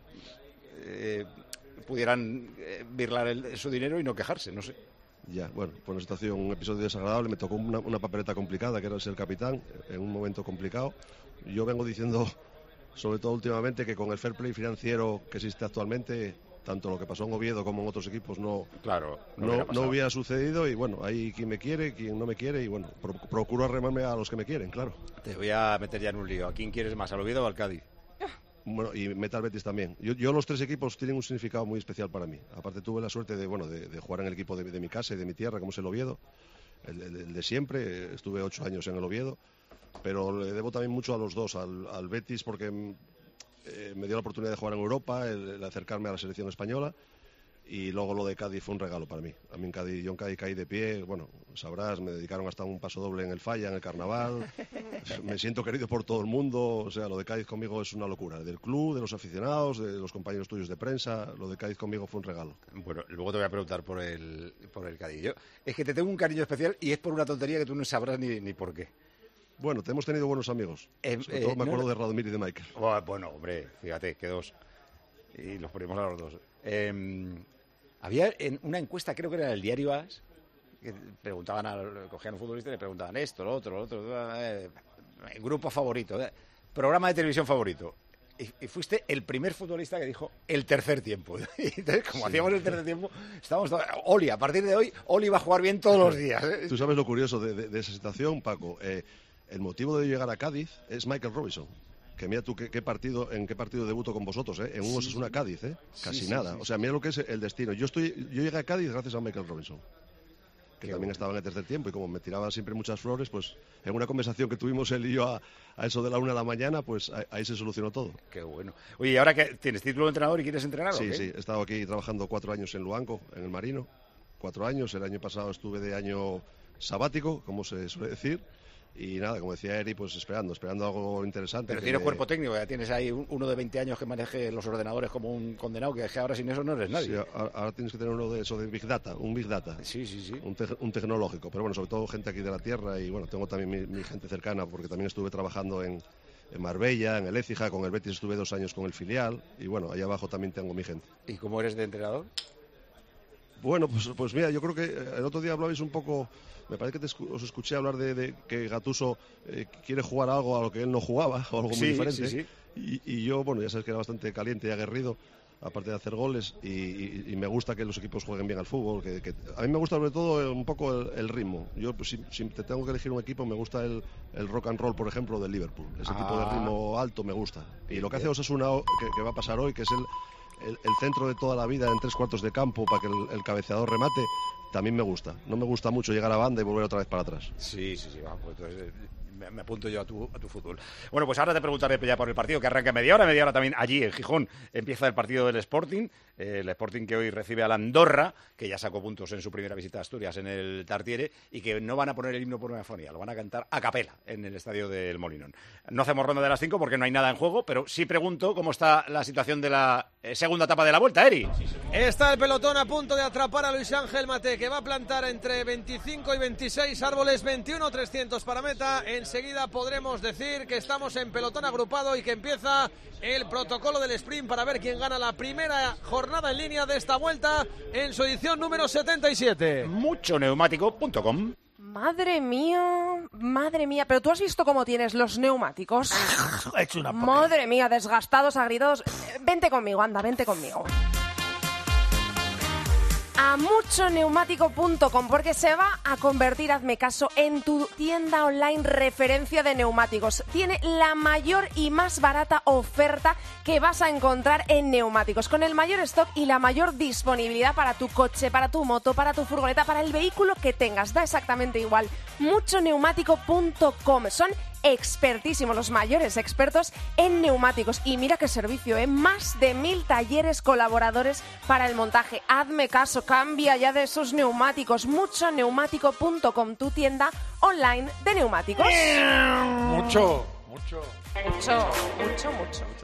eh, pudieran eh, birlar el- su dinero y no quejarse, no sé. Ya, bueno, fue una situación, un episodio desagradable. Me tocó una, una papeleta complicada, que era ser capitán, en un momento complicado. Yo vengo diciendo, sobre todo últimamente, que con el fair play financiero que existe actualmente, tanto lo que pasó en Oviedo como en otros equipos no, claro, no no, hubiera no pasado. hubiera sucedido. Y bueno, hay quien me quiere, quien no me quiere, y bueno, pro- procuro arremarme a los que me quieren, claro. Te voy a meter ya en un lío. ¿A quién quieres más, al Oviedo o al Cádiz? Bueno, y Metal Betis también. Yo, yo los tres equipos tienen un significado muy especial para mí. Aparte tuve la suerte de, bueno, de, de jugar en el equipo de, de mi casa y de mi tierra, como es el Oviedo, el, el- el de siempre. Estuve ocho años en el Oviedo, pero le debo también mucho a los dos, al, al Betis porque mm, eh, me dio la oportunidad de jugar en Europa, el, el acercarme a la selección española. Y luego lo de Cádiz fue un regalo para mí. A mí en Cádiz, yo en Cádiz caí de pie, bueno, sabrás, me dedicaron hasta un paso doble en el Falla, en el Carnaval. Me siento querido por todo el mundo, o sea, lo de Cádiz conmigo es una locura. Del club, de los aficionados, de los compañeros tuyos de prensa, lo de Cádiz conmigo fue un regalo. Bueno, luego te voy a preguntar por el, por el Cádiz. Yo, es que te tengo un cariño especial y es por una tontería que tú no sabrás ni, ni por qué. Bueno, te hemos tenido buenos amigos. Eh, Sobre eh, todo me no- acuerdo de Radomir y de Michael. Oh, bueno, hombre, fíjate, que dos. Y los ponemos a los dos. Eh, había en una encuesta, creo que era el diario As, que preguntaban al, cogían a un futbolista y le preguntaban esto, lo otro, lo otro, eh, grupo favorito, eh, programa de televisión favorito. Y, y fuiste el primer futbolista que dijo el tercer tiempo. Y entonces, como Sí. hacíamos el tercer tiempo, estábamos todos, Oli, a partir de hoy, Oli va a jugar bien todos los días. ¿eh? Tú sabes lo curioso de, de- de esa situación, Paco. Eh, el motivo de llegar a Cádiz es Michael Robinson. Que mira tú qué, qué partido, en qué partido debuto con vosotros, ¿eh? En un Sí. Osasuna Cádiz, ¿eh? Sí, Casi sí, nada. sí, O sea, mira lo que es el destino. Yo estoy, yo llegué a Cádiz gracias a Michael Robinson, que Qué también bueno. estaba en el tercer tiempo y como me tiraba siempre muchas flores, pues en una conversación que tuvimos él y yo a, a eso de la una de la mañana, pues ahí, ahí se solucionó todo. Qué bueno. Oye, ¿y ahora que tienes título de entrenador y quieres entrenar o Sí, qué? sí, he estado aquí trabajando cuatro años en Luanco, en el Marino, cuatro años. El año pasado estuve de año sabático, como se suele decir, Y nada, como decía Eri, pues esperando, esperando algo interesante. Pero que tienes me- cuerpo técnico, ya tienes ahí un- uno de veinte años que maneje los ordenadores como un condenado, que es que ahora sin eso no eres nadie. Sí, ahora, ahora tienes que tener uno de eso de Big Data, un Big Data. Sí, sí, sí. Un, tec- un tecnológico, pero bueno, sobre todo gente aquí de la tierra y bueno, tengo también mi, mi gente cercana porque también estuve trabajando en, en Marbella, en el Écija, con el Betis estuve dos años con el filial y bueno, ahí abajo también tengo mi gente. ¿Y cómo eres de entrenador? Bueno, pues, pues mira, yo creo que eh, el otro día hablabais un poco, me parece que te escu- os escuché hablar de, de que Gattuso eh, quiere jugar algo a lo que él no jugaba, o algo muy Sí, diferente. sí, sí. Y, y yo, bueno, ya sabes que era bastante caliente y aguerrido, aparte de hacer goles, y, y- y me gusta que los equipos jueguen bien al fútbol. Que, que- a mí me gusta sobre todo eh, un poco el, el ritmo. Yo, pues, si, si te tengo que elegir un equipo, me gusta el, el rock and roll, por ejemplo, del Liverpool. Ese tipo de Ah. ritmo alto me gusta. Y Bien, lo que hace bien. Osasuna, o- que, que va a pasar hoy, que es el el, el centro de toda la vida en tres cuartos de campo para que el, el cabeceador remate, también me gusta. No me gusta mucho llegar a banda y volver otra vez para atrás. Sí, sí, sí, vamos, pues entonces eh, me, me apunto yo a tu, a tu fútbol. Bueno, pues ahora te preguntaré ya por el partido que arranca en media hora. Media hora también allí en Gijón empieza el partido del Sporting. Eh, el Sporting que hoy recibe al Andorra, que ya sacó puntos en su primera visita a Asturias en el Tartiere, y que no van a poner el himno por megafonía, lo van a cantar a capela en el estadio del Molinón. No hacemos ronda de las cinco porque no hay nada en juego, pero sí pregunto cómo está la situación de la eh, segunda etapa de la Vuelta, Eri. Está el pelotón a punto de atrapar a Luis Ángel Mate, que va a plantar entre veinticinco y veintiséis árboles, veintiuno trescientos para meta. Enseguida podremos decir que estamos en pelotón agrupado y que empieza el protocolo del sprint para ver quién gana la primera jornada en línea de esta vuelta en su edición número setenta y siete. mucho neumático punto com. Madre mía, madre mía. Pero tú has visto cómo tienes los neumáticos. Es una porquería. Madre mía, desgastados, agridados. Eh, Vente conmigo, anda, vente conmigo. A mucho neumático punto com, porque se va a convertir, hazme caso, en tu tienda online referencia de neumáticos. Tiene la mayor y más barata oferta que vas a encontrar en neumáticos, con el mayor stock y la mayor disponibilidad para tu coche, para tu moto, para tu furgoneta, para el vehículo que tengas. Da exactamente igual. mucho neumático punto com. Son expertísimos, los mayores expertos en neumáticos. Y mira qué servicio, ¿eh? Más de mil talleres colaboradores para el montaje. Hazme caso, cambia ya de esos neumáticos. mucho neumático punto com, tu tienda online de neumáticos. Mucho, mucho. Mucho, mucho, mucho.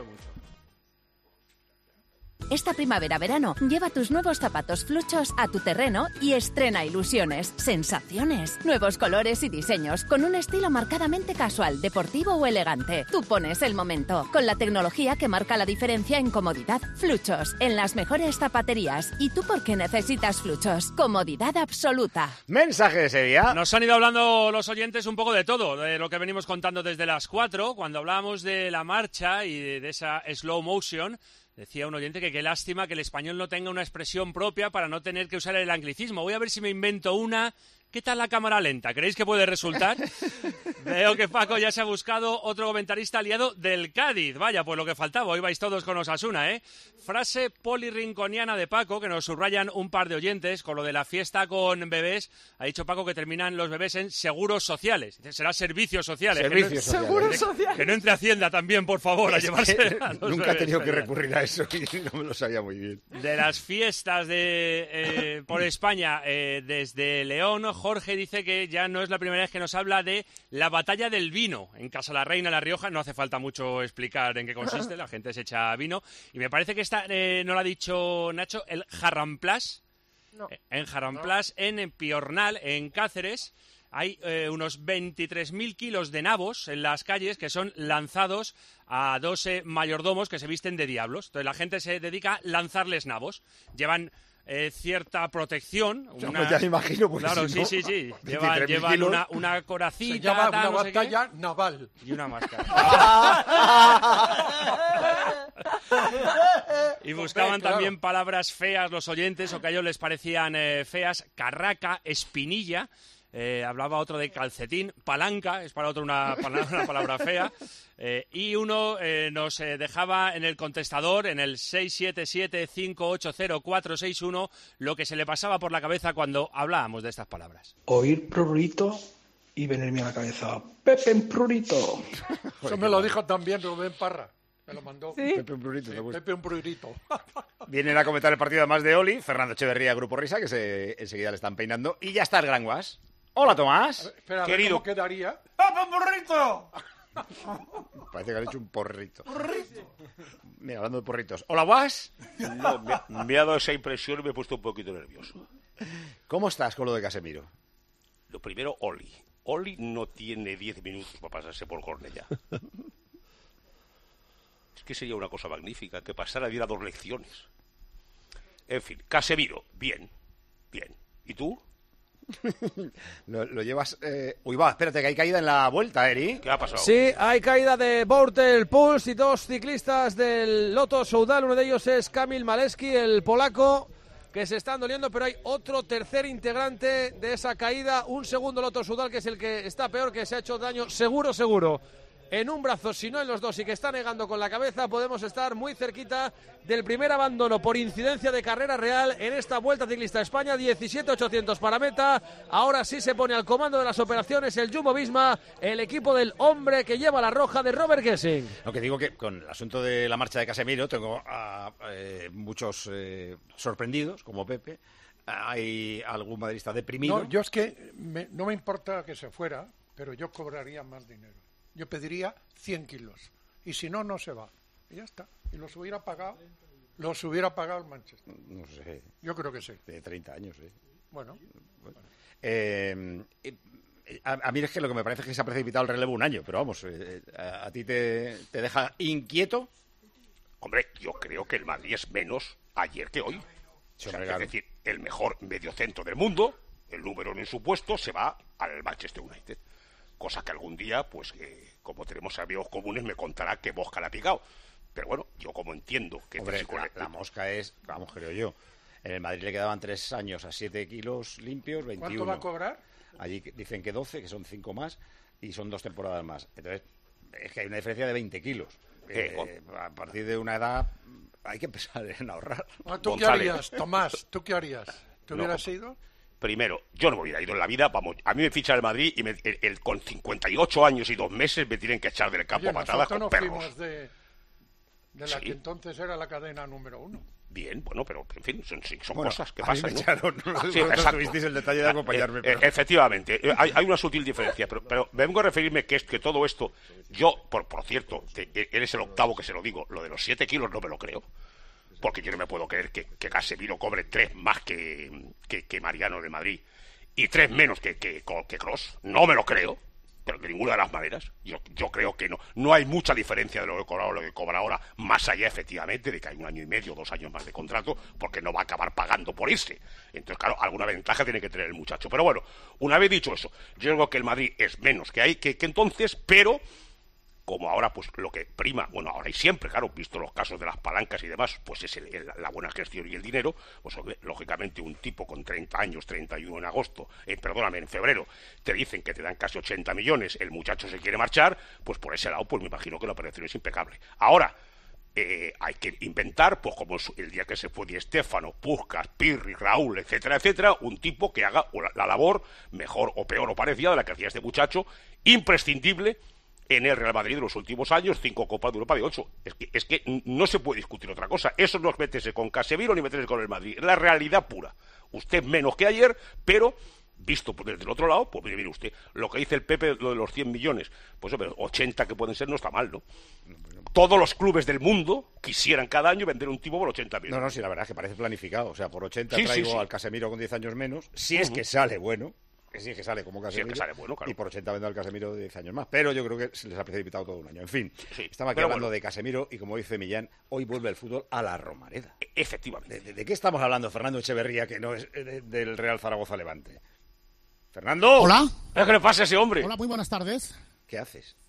Esta primavera-verano, lleva tus nuevos zapatos fluchos a tu terreno y estrena ilusiones, sensaciones, nuevos colores y diseños, con un estilo marcadamente casual, deportivo o elegante. Tú pones el momento, con la tecnología que marca la diferencia en comodidad. Fluchos, en las mejores zapaterías. ¿Y tú por qué necesitas fluchos? Comodidad absoluta. Mensaje de Sevilla. Nos han ido hablando los oyentes un poco de todo, de lo que venimos contando desde las cuatro, cuando hablábamos de la marcha y de, de esa slow motion. Decía un oyente que qué lástima que el español no tenga una expresión propia para no tener que usar el anglicismo. Voy a ver si me invento una. ¿Qué tal la cámara lenta? ¿Creéis que puede resultar? Veo que Paco ya se ha buscado otro comentarista aliado del Cádiz. Vaya, pues lo que faltaba. Hoy vais todos con Osasuna, ¿eh? Frase polirrinconiana de Paco, que nos subrayan un par de oyentes con lo de la fiesta con bebés. Ha dicho Paco que terminan los bebés en seguros sociales. Será servicios sociales. Servicios que no, sociales. Seguros sociales. Que no entre Hacienda también, por favor, a Es llevarse que a los nunca he bebés, tenido que ¿verdad? recurrir a eso y no me lo sabía muy bien. De las fiestas de eh, por España, eh, desde León, Jorge dice que ya no es la primera vez que nos habla de la batalla del vino en Casa la Reina, La Rioja. No hace falta mucho explicar en qué consiste, la gente se echa vino. Y me parece que esta, eh, no lo ha dicho Nacho, el Jarramplas. No. En Jarramplas, en Piornal, en Cáceres, hay eh, unos veintitrés mil kilos de nabos en las calles que son lanzados a dos eh, mayordomos que se visten de diablos. Entonces la gente se dedica a lanzarles nabos. Llevan eh, cierta protección. Ya, Una... ya me imagino, porque Claro, si sí, no, sí, sí. Llevan, veintitrés mil llevan kilos. una, una coracita. Se llama tal, una no sé qué, batalla naval. y una máscara. Y buscaban Hombre, claro. también palabras feas los oyentes o que a ellos les parecían eh, feas. Carraca, espinilla. Eh, hablaba otro de calcetín, palanca, es para otro una, palabra, una palabra fea. Eh, y uno eh, nos eh, dejaba en el contestador, en el seis siete siete, cinco ocho cero, cuatro seis uno, lo que se le pasaba por la cabeza cuando hablábamos de estas palabras. Oír prurito y venirme a la cabeza. Pepe en prurito. Eso me lo dijo también Rubén Parra. Me lo mandó. ¿Sí? Pepe un prurito, te gusta. Pepe un prurito. Vienen a comentar el partido además de Oli, Fernando Echeverría, Grupo Risa, que se, enseguida le están peinando. Y ya está el Gran Guas. Hola, Tomás. Espera, a ver Querido. ¿cómo quedaría? ¡Papa, un porrito! Parece que han hecho un porrito. Mira, hablando de porritos. Hola, Guas. No, me, me ha dado esa impresión y me he puesto un poquito nervioso. ¿Cómo estás con lo de Casemiro? Lo primero, Oli. Oli no tiene diez minutos para pasarse por Cornellá. Es que sería una cosa magnífica que pasara diera dos lecciones. En fin, Casemiro, bien, bien. ¿Y tú? lo, lo llevas... Eh... Uy, va, espérate, que hay caída en la vuelta, Eri. ¿Qué ha pasado? Sí, hay caída de Bortel Puls y dos ciclistas del Lotto Soudal. Uno de ellos es Kamil Maleski, el polaco, que se están doliendo, pero hay otro tercer integrante de esa caída, un segundo Lotto Soudal, que es el que está peor, que se ha hecho daño seguro, seguro. En un brazo, si no en los dos, y que está negando con la cabeza, podemos estar muy cerquita del primer abandono por incidencia de carrera real en esta Vuelta Ciclista a España. diecisiete ochocientos para meta. Ahora sí se pone al comando de las operaciones el Jumbo-Visma, el equipo del hombre que lleva la roja de Robert Gessing. Lo que digo que con el asunto de la marcha de Casemiro tengo a eh, muchos eh, sorprendidos, como Pepe. Hay algún madridista deprimido. No, yo es que me, no me importa que se fuera, pero yo cobraría más dinero. Yo pediría cien kilos. Y si no, no se va. Y ya está. Y los hubiera pagado, los hubiera pagado el Manchester. No sé. Yo creo que sí. De treinta años, sí. Bueno. bueno. Eh, a, a mí es que lo que me parece es que se ha precipitado el relevo un año, pero vamos, eh, a, a ti te, te deja inquieto. Hombre, yo creo que el Madrid es menos ayer que hoy. Sí, o sea, claro. Es decir, el mejor mediocentro del mundo, el número uno en su puesto, se va al Manchester United. Cosa que algún día, pues, eh, como tenemos amigos comunes, me contará que mosca le ha picado. Pero bueno, yo como entiendo que... Hombre, la, la mosca es, vamos, creo yo, en el Madrid le quedaban tres años a siete kilos limpios, veintiuno. ¿Cuánto va a cobrar? Allí dicen que doce, que son cinco más, y son dos temporadas más. Entonces, es que hay una diferencia de veinte kilos. Eh, eh, a partir de una edad hay que empezar en ahorrar. Ah, ¿tú González. qué harías, Tomás? ¿Tú qué harías? ¿Te no, hubieras ido? Primero, yo no me hubiera ido en la vida, vamos, a mí me ficha el Madrid y me, el, el, con cincuenta y ocho años y dos meses me tienen que echar del campo a patadas con no perros. Fuimos de, de la sí. que entonces era la cadena número uno. Bien, bueno, pero en fin, son, son bueno, cosas que pasan, ¿no? Echaron, ¿no? Sí, tuvisteis el detalle de acompañarme. Eh, eh, efectivamente, eh, hay, hay una sutil diferencia, pero, pero vengo a referirme que es que todo esto, yo, por, por cierto, te, eres el octavo que se lo digo, lo de los siete kilos no me lo creo. Porque yo no me puedo creer que, que Casemiro cobre tres más que, que, que Mariano de Madrid y tres menos que, que, que Kroos. No me lo creo, pero de ninguna de las maneras. Yo, yo creo que no. No hay mucha diferencia de lo que cobra, lo que cobra ahora, más allá, efectivamente, de que hay un año y medio, dos años más de contrato, porque no va a acabar pagando por irse. Entonces, claro, alguna ventaja tiene que tener el muchacho. Pero bueno, una vez dicho eso, yo creo que el Madrid es menos que hay que, que entonces, pero... como ahora, pues lo que prima, bueno, ahora y siempre, claro, visto los casos de las palancas y demás, pues es el, el, la buena gestión y el dinero, pues lógicamente un tipo con treinta años, treinta y uno en agosto, eh, perdóname, en febrero, te dicen que te dan casi ochenta millones, el muchacho se quiere marchar, pues por ese lado, pues me imagino que la operación es impecable. Ahora, eh, hay que inventar, pues como el día que se fue Di Stéfano, Puskás, Pirri, Raúl, etcétera, etcétera, un tipo que haga la, la labor mejor o peor o parecida de la que hacía este muchacho, imprescindible en el Real Madrid de los últimos años, cinco Copas de Europa de ocho. Es que, es que no se puede discutir otra cosa. Eso no es meterse con Casemiro ni meterse con el Madrid. Es la realidad pura. Usted menos que ayer, pero visto desde el otro lado, pues mire usted, lo que dice el Pepe, lo de los cien millones, pues hombre, ochenta que pueden ser no está mal, ¿no? Todos los clubes del mundo quisieran cada año vender un tipo por ochenta millones. No, no, sí, la verdad es que parece planificado. O sea, por ochenta sí, traigo sí, sí. al Casemiro con diez años menos, si es uh-huh. que sale bueno. Que sí, que sale como Casemiro, sí, que sale bueno, claro. Y por ochenta vendo al Casemiro de diez años más. Pero yo creo que se les ha precipitado todo un año. En fin, sí, estaba aquí hablando bueno. de Casemiro y como dice Millán, hoy vuelve el fútbol a la Romareda. E- efectivamente. ¿De, de, ¿De qué estamos hablando, Fernando Echeverría, que no es de, del Real Zaragoza Levante? ¡Fernando! Hola. ¿Qué le pasa a ese hombre? Hola, muy buenas tardes. ¿Qué haces?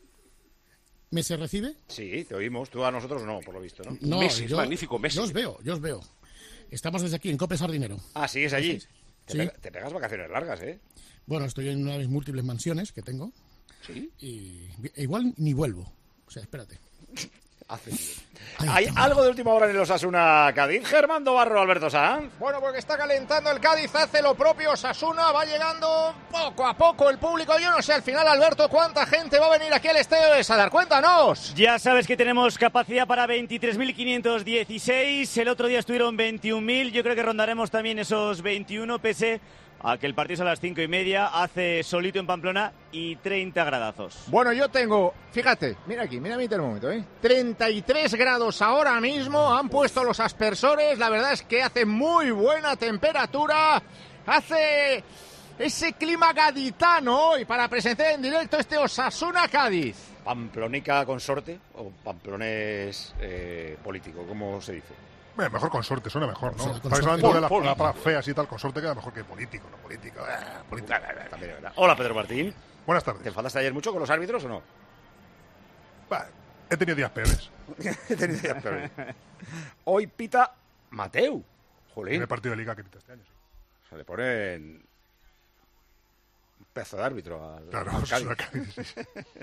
¿Me se recibe? Sí, te oímos. Tú a nosotros no, por lo visto, ¿no? No, Messi, yo, magnífico Messi. Yo os veo, yo os veo. Estamos desde aquí, en Cope Sardinero. Ah, ¿sigues allí? Sí. Te, pega, te pegas vacaciones largas, ¿eh? Bueno, estoy en una de mis múltiples mansiones que tengo. ¿Sí? Y igual ni vuelvo. O sea, espérate. Hace bien. ¿Hay algo de última hora en el Osasuna Cádiz? Germán Barro, Alberto Sanz. Bueno, porque está calentando el Cádiz, hace lo propio Osasuna, va llegando poco a poco el público. Yo no sé al final, Alberto, cuánta gente va a venir aquí al estadio de Sadar. Cuéntanos. Ya sabes que tenemos capacidad para veintitrés mil quinientos dieciséis. El otro día estuvieron veintiún mil. Yo creo que rondaremos también esos veintiuno, pese a que el partido es a las cinco y media, hace solito en Pamplona y treinta gradazos. Bueno, yo tengo, fíjate, mira aquí, mira mi termómetro, ¿eh? treinta y tres grados ahora mismo, han puesto los aspersores, la verdad es que hace muy buena temperatura, hace ese clima gaditano y para presenciar en directo este Osasuna-Cádiz. ¿Pamplonica consorte o pamplones eh, político? ¿Cómo se dice? Bueno, mejor consorte, suena mejor, ¿no? Sí, Estáis hablando de la, la palabra fea y tal, consorte queda mejor que político, ¿no? Político, eh, político. También es verdad. Hola, Pedro Martín. Buenas tardes. ¿Te enfadaste ayer mucho con los árbitros o no? Bah, he tenido días peores. He tenido días peores. Hoy pita Mateu. Jolín. En el partido de Liga que pita este año, sí. Se le ponen un pedazo de árbitro al, claro, al Cádiz. Cádiz, sí, sí.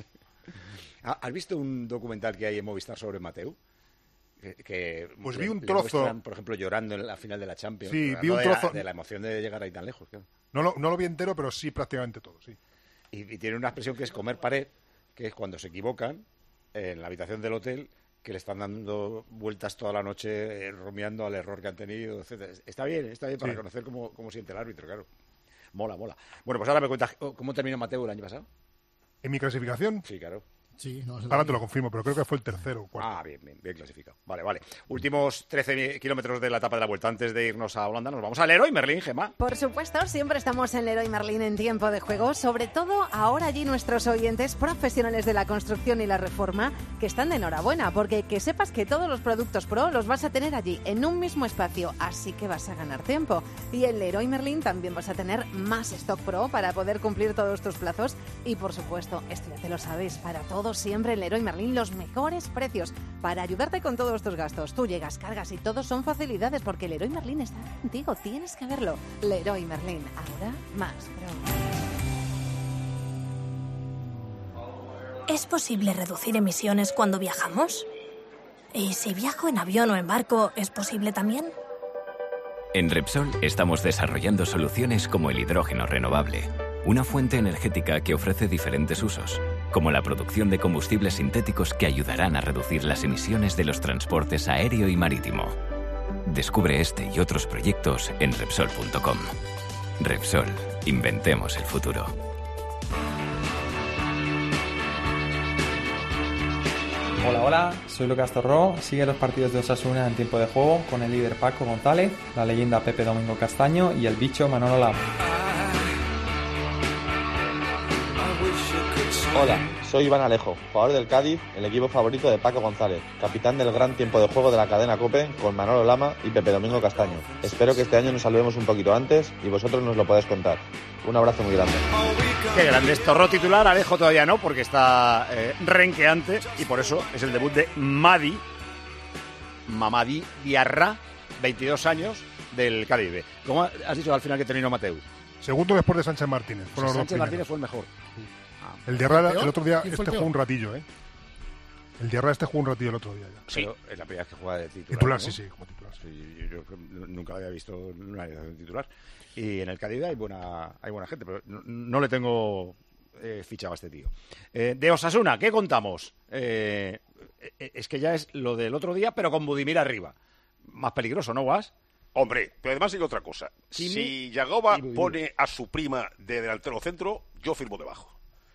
¿Has visto un documental que hay en Movistar sobre Mateu? Que, que pues le, vi un le trozo. muestran, por ejemplo, llorando en la final de la Champions. Sí, vi un trozo. De la, de la emoción de llegar ahí tan lejos. Claro. No, lo, no lo vi entero, pero sí prácticamente todo, sí. Y, y tiene una expresión que es comer pared, que es cuando se equivocan en la habitación del hotel, que le están dando vueltas toda la noche, eh, rumiando al error que han tenido, etcétera. Está bien, está bien para sí. conocer cómo, cómo siente el árbitro, claro. Mola, mola. Bueno, pues ahora me cuentas, ¿cómo terminó Mateu el año pasado? ¿En mi clasificación? Sí, claro. Sí, no, ahora te lo confirmo, pero creo que fue el tercero o cuarto. Ah, bien, bien, bien clasificado. Vale, vale. Últimos trece kilómetros de la etapa de la vuelta. Antes de irnos a Holanda, nos vamos al Leroy Merlin, Gemma. Por supuesto, siempre estamos en Leroy Merlin en tiempo de juego. Sobre todo ahora allí nuestros oyentes profesionales de la construcción y la reforma que están de enhorabuena, porque que sepas que todos los productos Pro los vas a tener allí en un mismo espacio, así que vas a ganar tiempo. Y en Leroy Merlin también vas a tener más stock Pro para poder cumplir todos tus plazos. Y por supuesto, esto ya te lo sabes, para todos siempre en Leroy Merlin los mejores precios para ayudarte con todos tus gastos. Tú llegas, cargas y todos son facilidades porque Leroy Merlin está contigo. Tienes que verlo. Leroy Merlin, ahora más Pro. ¿Es posible reducir emisiones cuando viajamos? ¿Y si viajo en avión o en barco, es posible también? En Repsol estamos desarrollando soluciones como el hidrógeno renovable, una fuente energética que ofrece diferentes usos, como la producción de combustibles sintéticos que ayudarán a reducir las emisiones de los transportes aéreo y marítimo. Descubre este y otros proyectos en Repsol punto com. Repsol, inventemos el futuro. Hola, hola, soy Lucas Torró. Sigue los partidos de Osasuna en tiempo de juego con el líder Paco González, la leyenda Pepe Domingo Castaño y el bicho Manolo Lama. Hola, soy Iván Alejo, jugador del Cádiz, el equipo favorito de Paco González, capitán del gran tiempo de juego de la cadena COPE con Manolo Lama y Pepe Domingo Castaño. Espero que este año nos salvemos un poquito antes y vosotros nos lo podáis contar. Un abrazo muy grande. Qué grande es Torró titular, Alejo todavía no, porque está eh, renqueante y por eso es el debut de Madi, Mamadi Diarra, veintidós años, del Cádiz B. ¿Cómo has dicho al final que terminó Mateu? Segundo después de Sánchez Martínez. O sea, Sánchez Martínez fue el mejor. El Diarra, el otro día, ¿Quién este fue el jugó un ratillo, ¿eh? El Diarra este jugó un ratillo el otro día ya. Sí. Pero es la primera vez que juega de titular. Titular, ¿no? sí, sí, como titular. Sí. Sí, yo, yo nunca había visto una alineación titular. Y en el Cádiz hay buena, hay buena gente, pero no, no le tengo eh, fichado a este tío. Eh, de Osasuna, ¿qué contamos? Eh, es que ya es lo del otro día, pero con Budimir arriba. Más peligroso, ¿no, Guas? Hombre, pero además hay otra cosa. Kimi si Yagoba y Budimir pone a su prima de delantero centro, yo firmo debajo.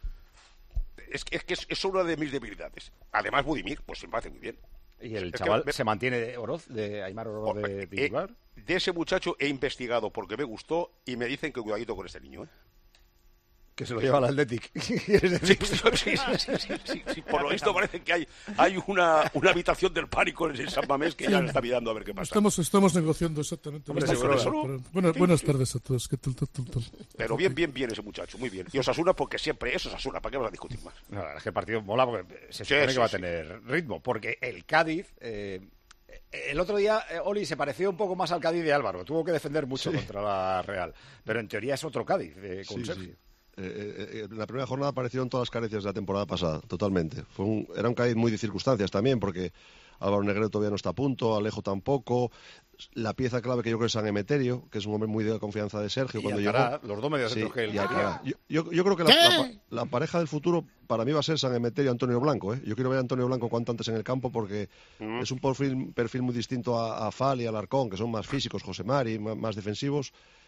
Es que es, que es, es una de mis debilidades. Además, Budimir, pues se me hace muy bien. Y el Es chaval que me- se mantiene de Oroz, de Aimar Oroz de Eh, titular. de ese muchacho he investigado porque me gustó y me dicen que cuidadito con este niño, ¿eh? Que se lo lleva al Athletic. Sí, sí, sí, sí, sí, sí, sí. Por lo visto parece que hay, hay una, una habitación del pánico en el San Mamés que ya le está mirando a ver qué pasa. Estamos, estamos negociando exactamente. Hombre, Buenas, seguro, tardes, ¿no? pero- buenas, Sí, buenas sí. tardes a todos. ¿Qué tal, tal, tal, tal? Pero bien, bien, bien ese muchacho, muy bien. Y Osasuna porque siempre es Osasuna, ¿para qué vamos a discutir más? No, la verdad es que el partido mola porque se Sí, supone sí, que va a sí. tener ritmo. Porque el Cádiz... eh, el otro día, eh, Oli, se pareció un poco más al Cádiz de Álvaro. Tuvo que defender mucho Sí. contra la Real. Pero en teoría es otro Cádiz, eh, con Sí, Sergio. sí. Eh, eh, eh, en la primera jornada aparecieron todas las carencias de la temporada pasada, totalmente. Fue un, era un Cádiz muy de circunstancias también, porque Álvaro Negredo todavía no está a punto, Alejo tampoco. La pieza clave que yo creo es San Emeterio, que es un hombre muy de la confianza de Sergio. Y cuando Alcaraz, llegó. los dos medios Sí, centros que él y Alcaraz. tenía. Yo, yo, yo creo que la, la, ¿Qué? pa- la pareja del futuro para mí va a ser San Emeterio y Antonio Blanco. ¿eh? Yo quiero ver a Antonio Blanco cuanto antes en el campo porque Mm. es un perfil, perfil muy distinto a, a Fal y a Alarcón, que son más físicos, José Mari, más, más defensivos.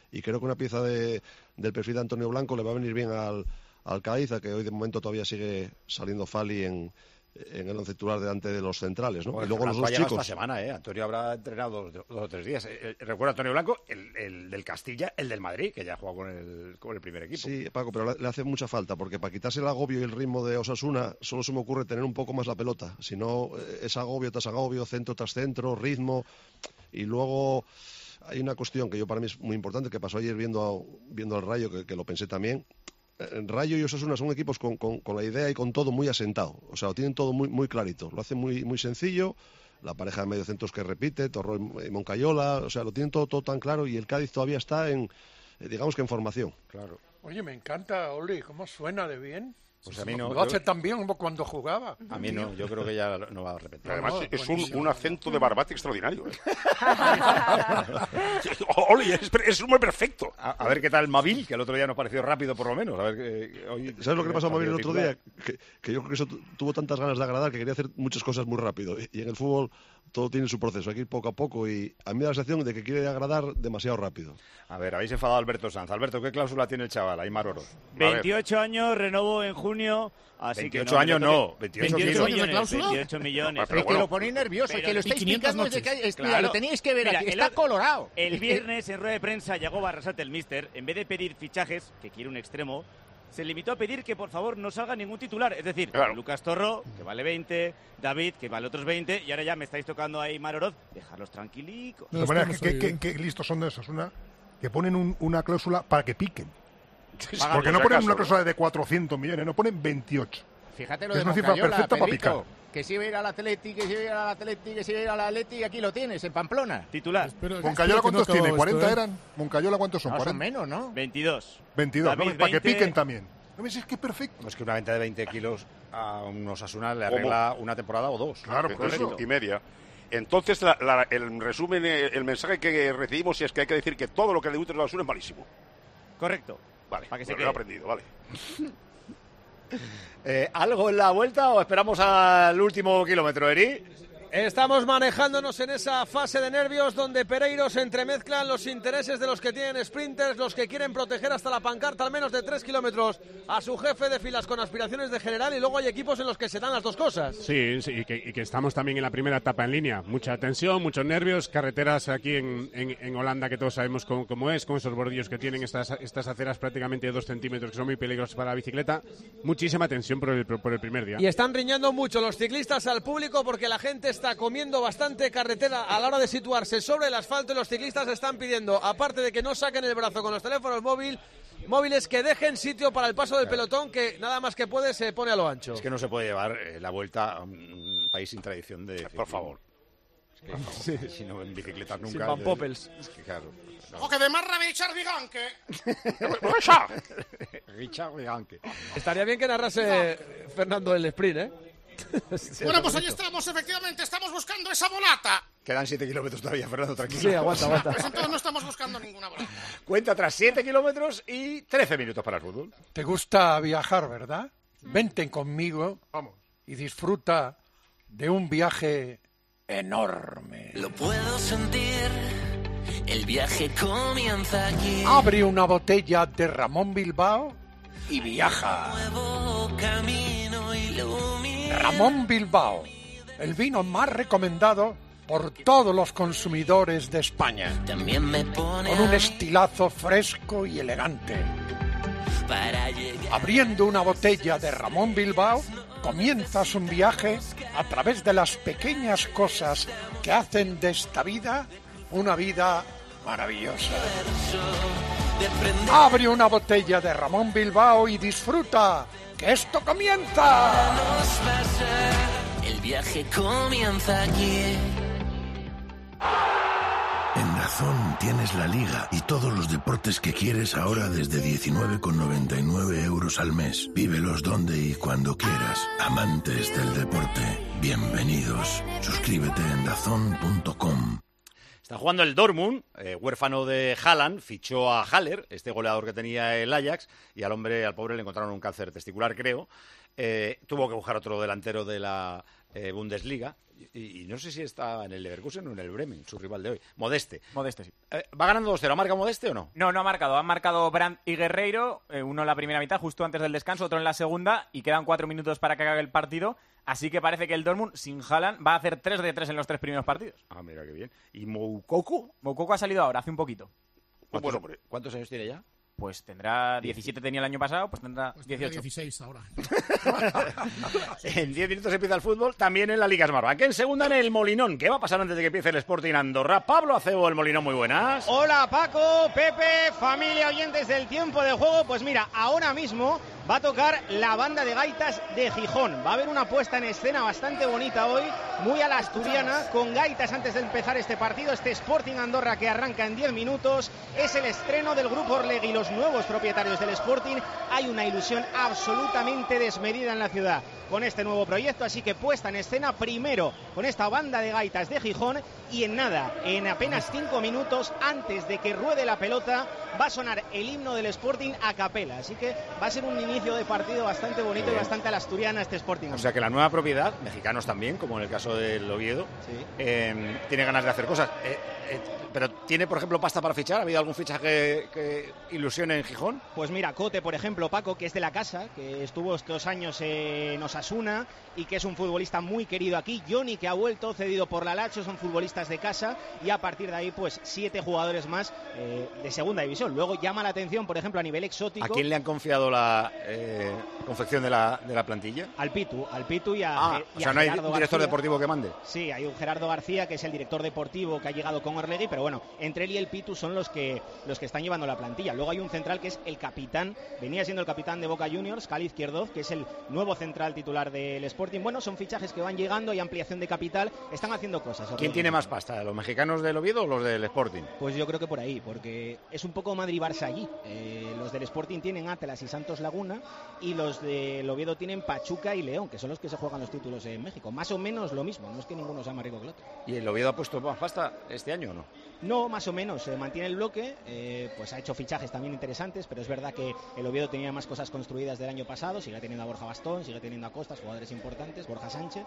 y creo que una pieza de, del perfil de Antonio Blanco le va a venir bien al, al Cádiz, a que hoy de momento todavía sigue saliendo Fali en, en el once titular delante de los centrales, ¿no? Bueno, y luego Blanco los ha dos llegado chicos. esta semana, ¿eh? Antonio habrá entrenado dos, dos o tres días. Eh, eh, recuerda Antonio Blanco, el, el del Castilla, el del Madrid, que ya ha jugado con el, con el primer equipo. Sí, Paco, pero le, le hace mucha falta, porque para quitarse el agobio y el ritmo de Osasuna, solo se me ocurre tener un poco más la pelota. Si no, eh, es agobio tras agobio, centro tras centro, ritmo. Y luego hay una cuestión que yo para mí es muy importante, que pasó ayer viendo, viendo al Rayo, que, que lo pensé también. Rayo y Osasuna son equipos con, con, con la idea y con todo muy asentado. O sea, lo tienen todo muy, muy clarito. Lo hacen muy, muy sencillo. La pareja de mediocentros que repite, Torró y Moncayola. O sea, lo tienen todo, todo tan claro. Y el Cádiz todavía está en, digamos que en formación. Claro. Oye, me encanta, Oli, cómo suena de bien. Pues a mí no. Lo yo... hace tan bien como cuando jugaba. A mí no, yo creo que ya no va a repetir. Además, No, es un, buenísimo. un acento de Barbate extraordinario. ¿eh? Oli, es, es muy perfecto. A, a ver qué tal Mavil, que el otro día nos pareció rápido por lo menos. A ver, eh, hoy, ¿Sabes lo que le pasó a Mavil el otro titular? día? Que, que yo creo que eso tu- tuvo tantas ganas de agradar que quería hacer muchas cosas muy rápido. Y, y en el fútbol todo tiene su proceso, hay que ir poco a poco. Y a mí me da la sensación de que quiere agradar demasiado rápido. A ver, habéis enfadado a Alberto Sanz. Alberto, ¿qué cláusula tiene el chaval? Aymar Oro. veintiocho años, renovó en junio. Así veintiocho que no, años me no, toque- veintiocho veintiocho kilos. millones, ¿Cláusula? veintiocho millones. Pero Es que lo ponéis nervioso, Pero- que lo y estáis quinientas picando desde que noches. hay... es- Claro. Mira, lo tenéis que ver Mira, aquí, el está o- colorado. El viernes en rueda de prensa llegó Barrasate, el míster, en vez de pedir fichajes, que quiere un extremo, se limitó a pedir que por favor no salga ningún titular. Es decir, Claro. Lucas Torró, que vale veinte, David, que vale otros veinte, y ahora ya me estáis tocando ahí Maroroz, dejarlos tranquilicos. De manera que, que, que, que listos son de esos, una que ponen un- una cláusula para que piquen. Pagan Porque por no si ponen acaso, una ¿no? cláusula de cuatrocientos millones, no ponen veintiocho. Fíjate lo Es de una cifra Moncayola, perfecta para Pedrito, picar. que si va a ir al Atleti, que si va a ir al Atleti, que si va a ir al Atleti, y aquí lo tienes, en Pamplona. Titular. ¿Moncayola cuántos tiene? ¿cuarenta eran? ¿Moncayola cuántos son? No, son ¿cuarenta? menos, ¿no? veintidós. veintidós, David, ¿no? Para que veinte. piquen también. ¿No ves? Es que es perfecto. Es que una venta de veinte kilos a un Osasuna le ¿Cómo? arregla una temporada o dos. Claro, por Correcto, eso. y media. Entonces, la- la- el resumen, eh, el mensaje que recibimos es que hay que decir que todo lo que le gusta a la basura es malísimo. Correcto. Vale, Para que se bueno, quede. lo he aprendido, vale. Eh, ¿Algo en la vuelta o esperamos al último kilómetro, Eri? Estamos manejándonos en esa fase de nervios donde Pereiro se entremezclan los intereses de los que tienen sprinters, los que quieren proteger hasta la pancarta al menos de tres kilómetros a su jefe de filas con aspiraciones de general, y luego hay equipos en los que se dan las dos cosas. Sí, sí, y que, y que estamos también en la primera etapa en línea. Mucha tensión, muchos nervios, carreteras aquí en, en, en Holanda que todos sabemos cómo, cómo es, con esos bordillos que tienen estas, estas aceras prácticamente de dos centímetros que son muy peligrosas para la bicicleta. Muchísima tensión por el, por el primer día. Y están riñendo mucho los ciclistas al público porque la gente está comiendo bastante carretera a la hora de situarse sobre el asfalto, y los ciclistas están pidiendo, aparte de que no saquen el brazo con los teléfonos móvil, móviles, que dejen sitio para el paso del pelotón, que nada más que puede se pone a lo ancho. Es que no se puede llevar eh, la vuelta a un país sin tradición de... Por favor. Es que, sí. Si no en bicicletas nunca... Sin Van Poppels. Es que claro... no. O que de marra Richard Viganque. Richard Viganque. Estaría bien que narrase Fernando el sprint, ¿eh? Bueno, pues ahí estamos, efectivamente, estamos buscando esa bolata. Quedan siete kilómetros todavía, Fernando, tranquilo. Sí, aguanta, aguanta. Pues entonces no estamos buscando ninguna bolata. Cuenta tras siete kilómetros y trece minutos para el fútbol. Te gusta viajar, ¿verdad? Vente conmigo y disfruta de un viaje enorme. Lo puedo sentir, el viaje comienza aquí. Abre una botella de Ramón Bilbao y viaja. Nuevo camino ilumina. Ramón Bilbao, el vino más recomendado por todos los consumidores de España. También me pone Con un a mí estilazo fresco y elegante. para llegar. Abriendo una botella de Ramón Bilbao, comienzas un viaje a través de las pequeñas cosas que hacen de esta vida una vida maravillosa. Abre una botella de Ramón Bilbao y disfruta, que esto comienza. El viaje comienza aquí. En Dazón tienes la Liga y todos los deportes que quieres ahora desde diecinueve con noventa y nueve euros al mes. Vívelos donde y cuando quieras. Amantes del deporte, bienvenidos. Suscríbete en dazón punto com. Está jugando el Dortmund, eh, huérfano de Haaland, fichó a Haller, este goleador que tenía el Ajax, y al hombre, al pobre, le encontraron un cáncer testicular, creo. eh, tuvo que buscar otro delantero de la eh, Bundesliga. Y, y no sé si está en el Leverkusen o en el Bremen, su rival de hoy. Modeste. Modeste, sí. Eh, ¿Va ganando dos cero? ¿Ha marcado Modeste o no? No, no ha marcado. Han marcado Brandt y Guerreiro, eh, uno en la primera mitad, justo antes del descanso, otro en la segunda, y quedan cuatro minutos para que acabe el partido. Así que parece que el Dortmund, sin Haaland, va a hacer tres de tres en los tres primeros partidos. Ah, mira qué bien. ¿Y Moukoko? Moukoko ha salido ahora, hace un poquito. ¿Cuántos, ¿Cuántos años tiene ya? Pues tendrá diecisiete, tenía el año pasado, pues tendrá Pues dieciocho. dieciséis ahora. En diez minutos empieza el fútbol, también en la Liga Smartbank. En segunda en el Molinón. ¿Qué va a pasar antes de que empiece el Sporting Andorra? Pablo Acebo, el Molinón, muy buenas. Hola Paco, Pepe, familia, oyentes del tiempo de juego. Pues mira, ahora mismo va a tocar la banda de gaitas de Gijón. Va a haber una puesta en escena bastante bonita hoy, muy a la asturiana, con gaitas antes de empezar este partido. Este Sporting Andorra que arranca en diez minutos. Es el estreno del Grupo Orlegui, los nuevos propietarios del Sporting. Hay una ilusión absolutamente desmedida en la ciudad con este nuevo proyecto, así que puesta en escena primero con esta banda de gaitas de Gijón, y en nada, en apenas cinco minutos antes de que ruede la pelota, va a sonar el himno del Sporting a capela, así que va a ser un inicio de partido bastante bonito y bastante a la asturiana este Sporting. O sea que la nueva propiedad, mexicanos también, como en el caso del Oviedo, sí. eh, tiene ganas de hacer cosas. Eh, eh, pero ¿tiene, por ejemplo, pasta para fichar? ¿Ha habido algún fichaje que ilusione en Gijón? Pues mira, Cote, por ejemplo, Paco, que es de la casa, que estuvo estos años en Osasuna y que es un futbolista muy querido aquí. Johnny, que ha vuelto, cedido por la Lazio, son futbolistas de casa, y a partir de ahí, pues siete jugadores más eh, de segunda división. Luego llama la atención, por ejemplo, a nivel exótico. ¿A quién le han confiado la eh, confección de la, de la plantilla? Al Pitu, al Pitu y a Ah, y o sea, a no hay Gerardo director García. deportivo que mande. Sí, hay un Gerardo García, que es el director deportivo que ha llegado con Orlegui, pero bueno, entre él y el Pitu son los que los que están llevando la plantilla. Luego hay un central que es el capitán, venía siendo el capitán de Boca Juniors, Cali Izquierdoz, que es el nuevo central titular del Sporting. Bueno, son fichajes que van llegando, hay ampliación de capital, están haciendo cosas. ¿Quién tiene más pasta, los mexicanos del Oviedo o los del Sporting? Pues yo creo que por ahí, porque es un poco Madrid-Barça allí. Eh, los del Sporting tienen Atlas y Santos Laguna, y los del Oviedo tienen Pachuca y León, que son los que se juegan los títulos en México. Más o menos lo mismo, no es que ninguno sea más rico que el otro. ¿Y el Oviedo ha puesto más pasta este año o no? No, más o menos, se mantiene el bloque, eh, pues ha hecho fichajes también interesantes, pero es verdad que el Oviedo tenía más cosas construidas del año pasado, sigue teniendo a Borja Bastón, sigue teniendo a Costas, jugadores importantes, Borja Sánchez,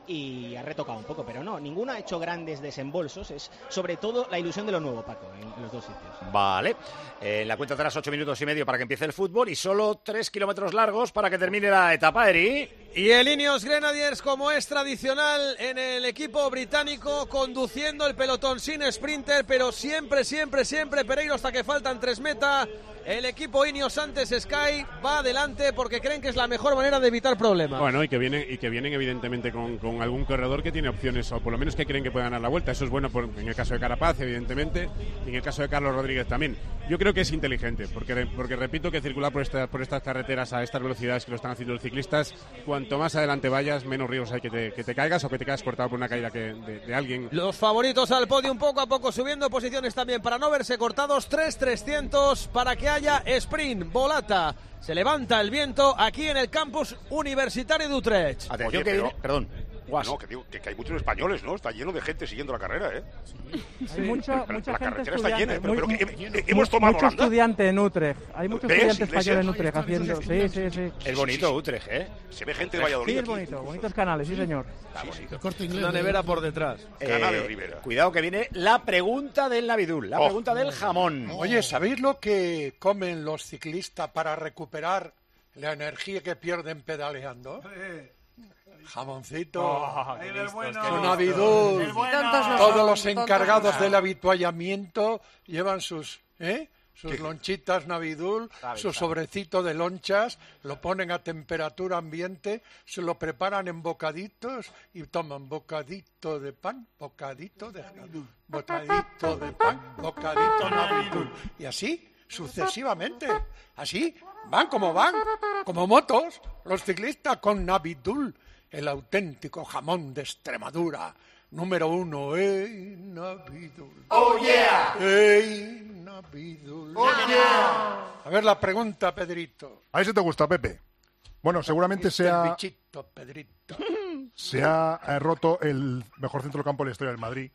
y ha retocado un poco, pero no, ninguno ha hecho grandes desembolsos, es sobre todo la ilusión de lo nuevo, Paco, en, en los dos sitios. Vale, eh, la cuenta atrás ocho minutos y medio para que empiece el fútbol y solo tres kilómetros largos para que termine la etapa, Eri. Y el Ineos Grenadiers, como es tradicional en el equipo británico, conduciendo el pelotón sin sprinter, pero siempre, siempre, siempre Pereiro hasta que faltan tres meta. El equipo Ineos antes Sky va adelante porque creen que es la mejor manera de evitar problemas. Bueno, y que vienen, y que vienen evidentemente con, con algún corredor que tiene opciones, o por lo menos que creen que puede ganar la vuelta. Eso es bueno por, en el caso de Carapaz, evidentemente, y en el caso de Carlos Rodríguez también. Yo creo que es inteligente, porque, porque repito que circular por, esta, por estas carreteras a estas velocidades que lo están haciendo los ciclistas, cuanto más adelante vayas, menos riesgos hay que te, que te caigas o que te quedas cortado por una caída que, de, de alguien. Los favoritos al podio poco a poco subiendo posiciones también para no verse cortados. tres trescientos para que haya sprint. Volata, se levanta el viento aquí en el campus universitario de Utrecht. Atención, Oye, que pero- viene- perdón. Guas. No, que, digo, que, que hay muchos españoles, ¿no? Está lleno de gente siguiendo la carrera, ¿eh? Hay mucho, La- mucha la gente carretera está llena, estudiante, pero, pero muy- que muy- he- he- hemos tomado mucho Holanda. estudiante en Utrecht. Hay muchos ¿Ves, estudiantes Iglesias? españoles en Utrecht haciendo. Sí, sí, sí. Es bonito Utrecht, ¿eh? Se ve gente de Valladolid. Sí, es aquí. bonito, bonitos canales, sí, señor. Una nevera por detrás. Canales Eh, Rivera. Cuidado que viene la pregunta del Navidul, la Oh. pregunta del jamón. Oye, ¿sabéis lo que comen los ciclistas para recuperar la energía que pierden pedaleando? Jamoncito, Oh, qué listos, qué su listos. Navidul. El bueno. Tontos no Todos son, los tontos encargados no. del habituallamiento llevan sus, ¿eh? sus lonchitas Navidul, Sabe, su sabe. sobrecito de lonchas, lo ponen a temperatura ambiente, se lo preparan en bocaditos y toman bocadito de pan, bocadito de bocadito de pan, bocadito Navidul. Y así sucesivamente. Así van como van, como motos, los ciclistas con Navidul, el auténtico jamón de Extremadura. Número uno, ¡ey, Navidul! Oh, yeah. ¡Ey, Navidul! Oh, yeah. A ver la pregunta, Pedrito. A ese te gusta, Pepe. Bueno, seguramente Este sea, bichito, Pedrito. se ha eh, roto el mejor centro del campo de la historia del Madrid.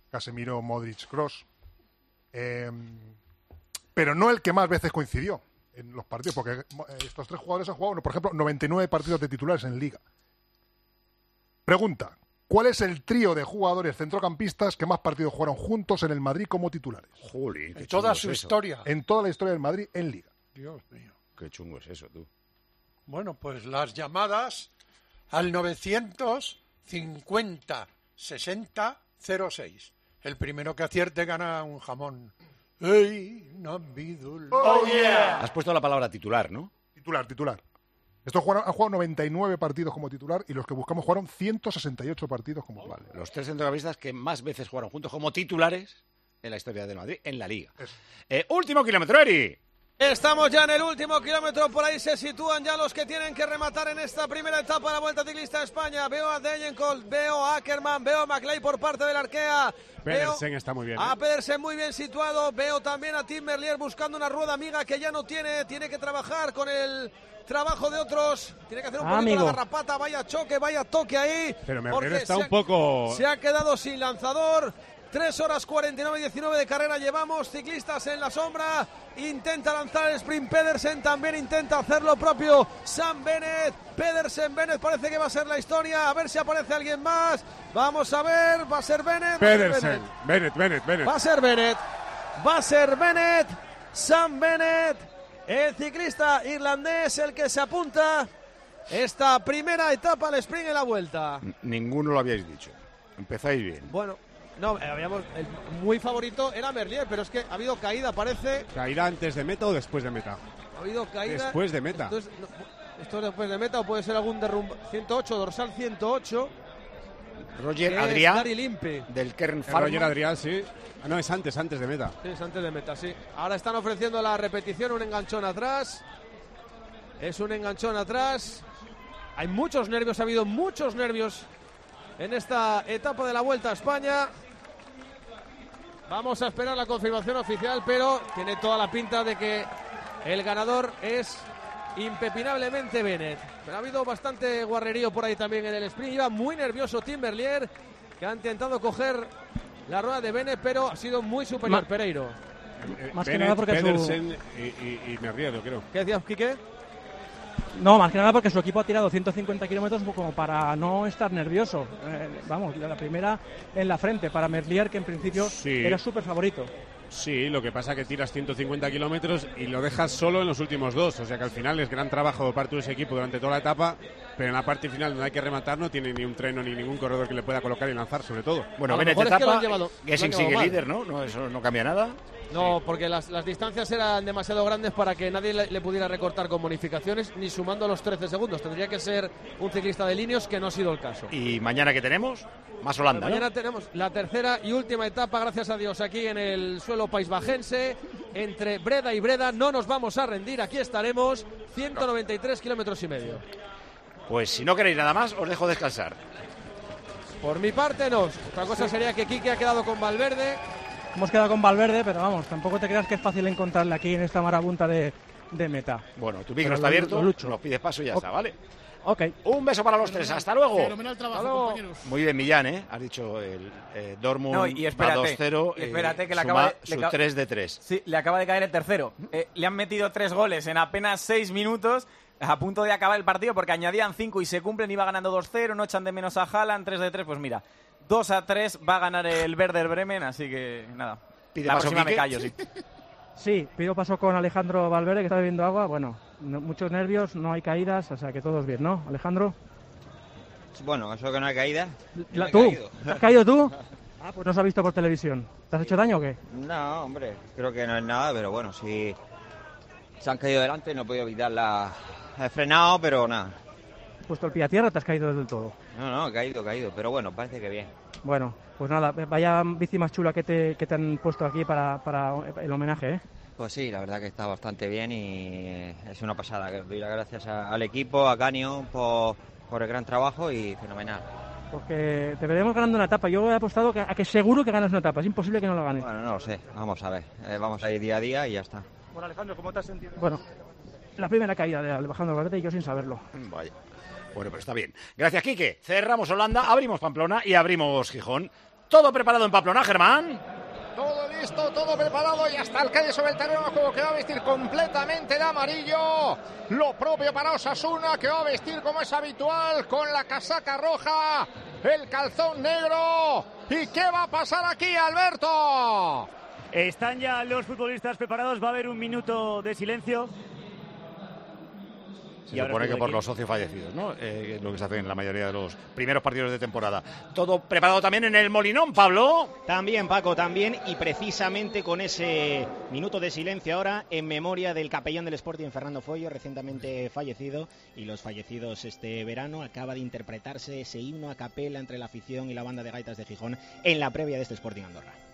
Casemiro, Modric, Kroos. Eh, pero no el que más veces coincidió. en los partidos, porque eh, estos tres jugadores han jugado, por ejemplo, noventa y nueve partidos de titulares en Liga. Pregunta, ¿cuál es el trío de jugadores centrocampistas que más partidos jugaron juntos en el Madrid como titulares? Juli, en toda su es historia. En toda la historia del Madrid en Liga. Dios mío. Qué chungo es eso, tú. Bueno, pues las llamadas al novecientos cincuenta sesenta cero seis. El primero que acierte gana un jamón. ¡Ey, Nambidul! ¡Oh, yeah! Has puesto la palabra titular, ¿no? Titular, titular. Estos jugaron, han jugado noventa y nueve partidos como titular y los que buscamos jugaron ciento sesenta y ocho partidos como titular. Vale, los tres centrocampistas que más veces jugaron juntos como titulares en la historia del Madrid, en la Liga. Eh, último kilómetro, Eri. Estamos ya en el último kilómetro, por ahí se sitúan ya los que tienen que rematar en esta primera etapa de la Vuelta Ciclista a España. Veo a Degenkolb, veo a Ackermann, veo a Maclay por parte del Arkea. Pedersen está muy bien. A ¿eh? Pedersen muy bien situado, veo también a Tim Merlier buscando una rueda amiga que ya no tiene, tiene que trabajar con el trabajo de otros, tiene que hacer un Ah, poquito amigo. la garrapata, vaya choque, vaya toque ahí. Pero Merlier porque está se un ha- poco... Se ha quedado sin lanzador. tres horas cuarenta y nueve diecinueve de carrera llevamos, ciclistas en la sombra, intenta lanzar el sprint Pedersen, también intenta hacer lo propio Sam Bennett, Pedersen, Bennett parece que va a ser la historia, a ver si aparece alguien más, vamos a ver, va a ser Bennett, va a ser Pedersen, Bennett. Bennett, Bennett, Bennett. Va a ser Bennett, va a ser Bennett, Sam Bennett, el ciclista irlandés, el que se apunta esta primera etapa al sprint en la Vuelta. Ninguno lo habíais dicho. Empezáis bien. Bueno, no, eh, habíamos, el muy favorito era Merlier, pero es que ha habido caída, parece. ¿Caída antes de meta o después de meta? Ha habido caída. Después de meta. Esto es, no, esto es después de meta o puede ser algún derrumbe. ciento ocho, dorsal ciento ocho. Roger que Adrià, es Gary Limpe. del Kern Eh, Pharma. Roger Adrià, sí. Ah, no, es antes, antes de meta. Sí, es antes de meta, sí. Ahora están ofreciendo la repetición, un enganchón atrás. Es un enganchón atrás. Hay muchos nervios, ha habido muchos nervios en esta etapa de la Vuelta a España. Vamos a esperar la confirmación oficial, pero tiene toda la pinta de que el ganador es impepinablemente Bennett. Pero ha habido bastante guarrerío por ahí también en el sprint. Iba muy nervioso Tim Merlier, que ha intentado coger la rueda de Bennett, pero ha sido muy superior Ma- Pereiro. Eh, Más que Bennett, nada porque su- Pedersen y, y, y Merlier, yo creo. ¿Qué decías, Quique? No, más que nada porque su equipo ha tirado ciento cincuenta kilómetros como para no estar nervioso. Eh, vamos, la primera en la frente para Merlier, que en principio Sí. era súper favorito. Sí, lo que pasa es que tiras ciento cincuenta kilómetros y lo dejas solo en los últimos dos. O sea que al final es gran trabajo de parte de ese equipo durante toda la etapa, pero en la parte final donde hay que rematar no tiene ni un treno ni ningún corredor que le pueda colocar y lanzar, sobre todo. Bueno, A lo Bennett mejor es que lo etapa, han llevado- Gesing lo han llevado sigue mal. líder, ¿no? ¿no? Eso no cambia nada. No, porque las, las distancias eran demasiado grandes para que nadie le, le pudiera recortar con bonificaciones, ni sumando los trece segundos. Tendría que ser un ciclista de líneas, que no ha sido el caso. Y mañana, ¿qué tenemos? Más Holanda, Mañana ¿no? tenemos la tercera y última etapa, gracias a Dios, aquí en el suelo paisbajense, entre Breda y Breda. No nos vamos a rendir, aquí estaremos, ciento noventa y tres kilómetros y medio. Pues si no queréis nada más, os dejo descansar. Por mi parte, no. Otra cosa sería que Quique ha quedado con Valverde. Hemos quedado con Valverde, pero vamos, tampoco te creas que es fácil encontrarle aquí en esta marabunta de, de meta. Bueno, tu micro Pero está lo- abierto, lo lucho. nos pides paso y ya Ok. está, ¿vale? Ok. Un beso para los tres, hasta luego. Fenomenal trabajo, Hasta luego. compañeros. Muy bien, Millán, ¿eh? Has dicho el eh, Dortmund No, y va espérate, dos cero. y espérate que le suma acaba de- le su acaba- tres de tres. Sí, le acaba de caer el tercero. Eh, le han metido tres goles en apenas seis minutos, a punto de acabar el partido, porque añadían cinco y se cumplen. Iba ganando dos cero, no echan de menos a Haaland, tres de tres. Pues mira, dos a tres va a ganar el Werder Bremen, así que nada. Pide La paso, próxima me Quique. callo, sí. Sí, pido paso con Alejandro Valverde, que está bebiendo agua. Bueno, no- muchos nervios, no hay caídas, o sea que todo es bien, ¿no, Alejandro? Bueno, eso que no hay caída. La- me he ¿Tú? caído. ¿Te has caído tú? Ah, pues no se ha visto por televisión. ¿Te has hecho daño o qué? No, hombre, creo que no es nada, pero bueno, si se han caído delante, no he podido evitarla. He frenado, pero nada. ¿Has puesto el pie a tierra o te has caído del todo? No, no, he caído, he caído, pero bueno, parece que bien. Bueno, pues nada, vaya bici más chula que te, que te han puesto aquí para, para el homenaje, ¿eh? Pues sí, la verdad que está bastante bien y es una pasada. Doy las gracias a- al equipo, a Canio, por, por el gran trabajo y fenomenal. Porque te veremos ganando una etapa. Yo he apostado que- a que seguro que ganas una etapa. Es imposible que no la ganes. Bueno, no lo sé, vamos a ver. Eh, vamos a ir día a día y ya está. Bueno, Alejandro, ¿cómo te has sentido? Bueno, la primera caída de Alejandro Valverde y yo sin saberlo. Vaya. Bueno, pero está bien. Gracias, Quique. Cerramos Holanda, abrimos Pamplona y abrimos Gijón. Todo preparado en Pamplona, Germán. Todo listo. listo, todo preparado y hasta el Cádiz sobre el terreno de juego, que va a vestir completamente de amarillo. Lo propio para Osasuna, que va a vestir como es habitual con la casaca roja, el calzón negro. ¿Y qué va a pasar aquí, Alberto? Están ya los futbolistas preparados, va a haber un minuto de silencio. Se supone que por los socios fallecidos, ¿no? Eh, lo que se hace en la mayoría de los primeros partidos de temporada. Todo preparado también en el Molinón, Pablo. También, Paco, también, y precisamente con ese minuto de silencio ahora en memoria del capellán del Sporting, Fernando Foyo, recientemente fallecido, y los fallecidos este verano. Acaba de interpretarse ese himno a capela entre la afición y la banda de gaitas de Gijón en la previa de este Sporting Andorra.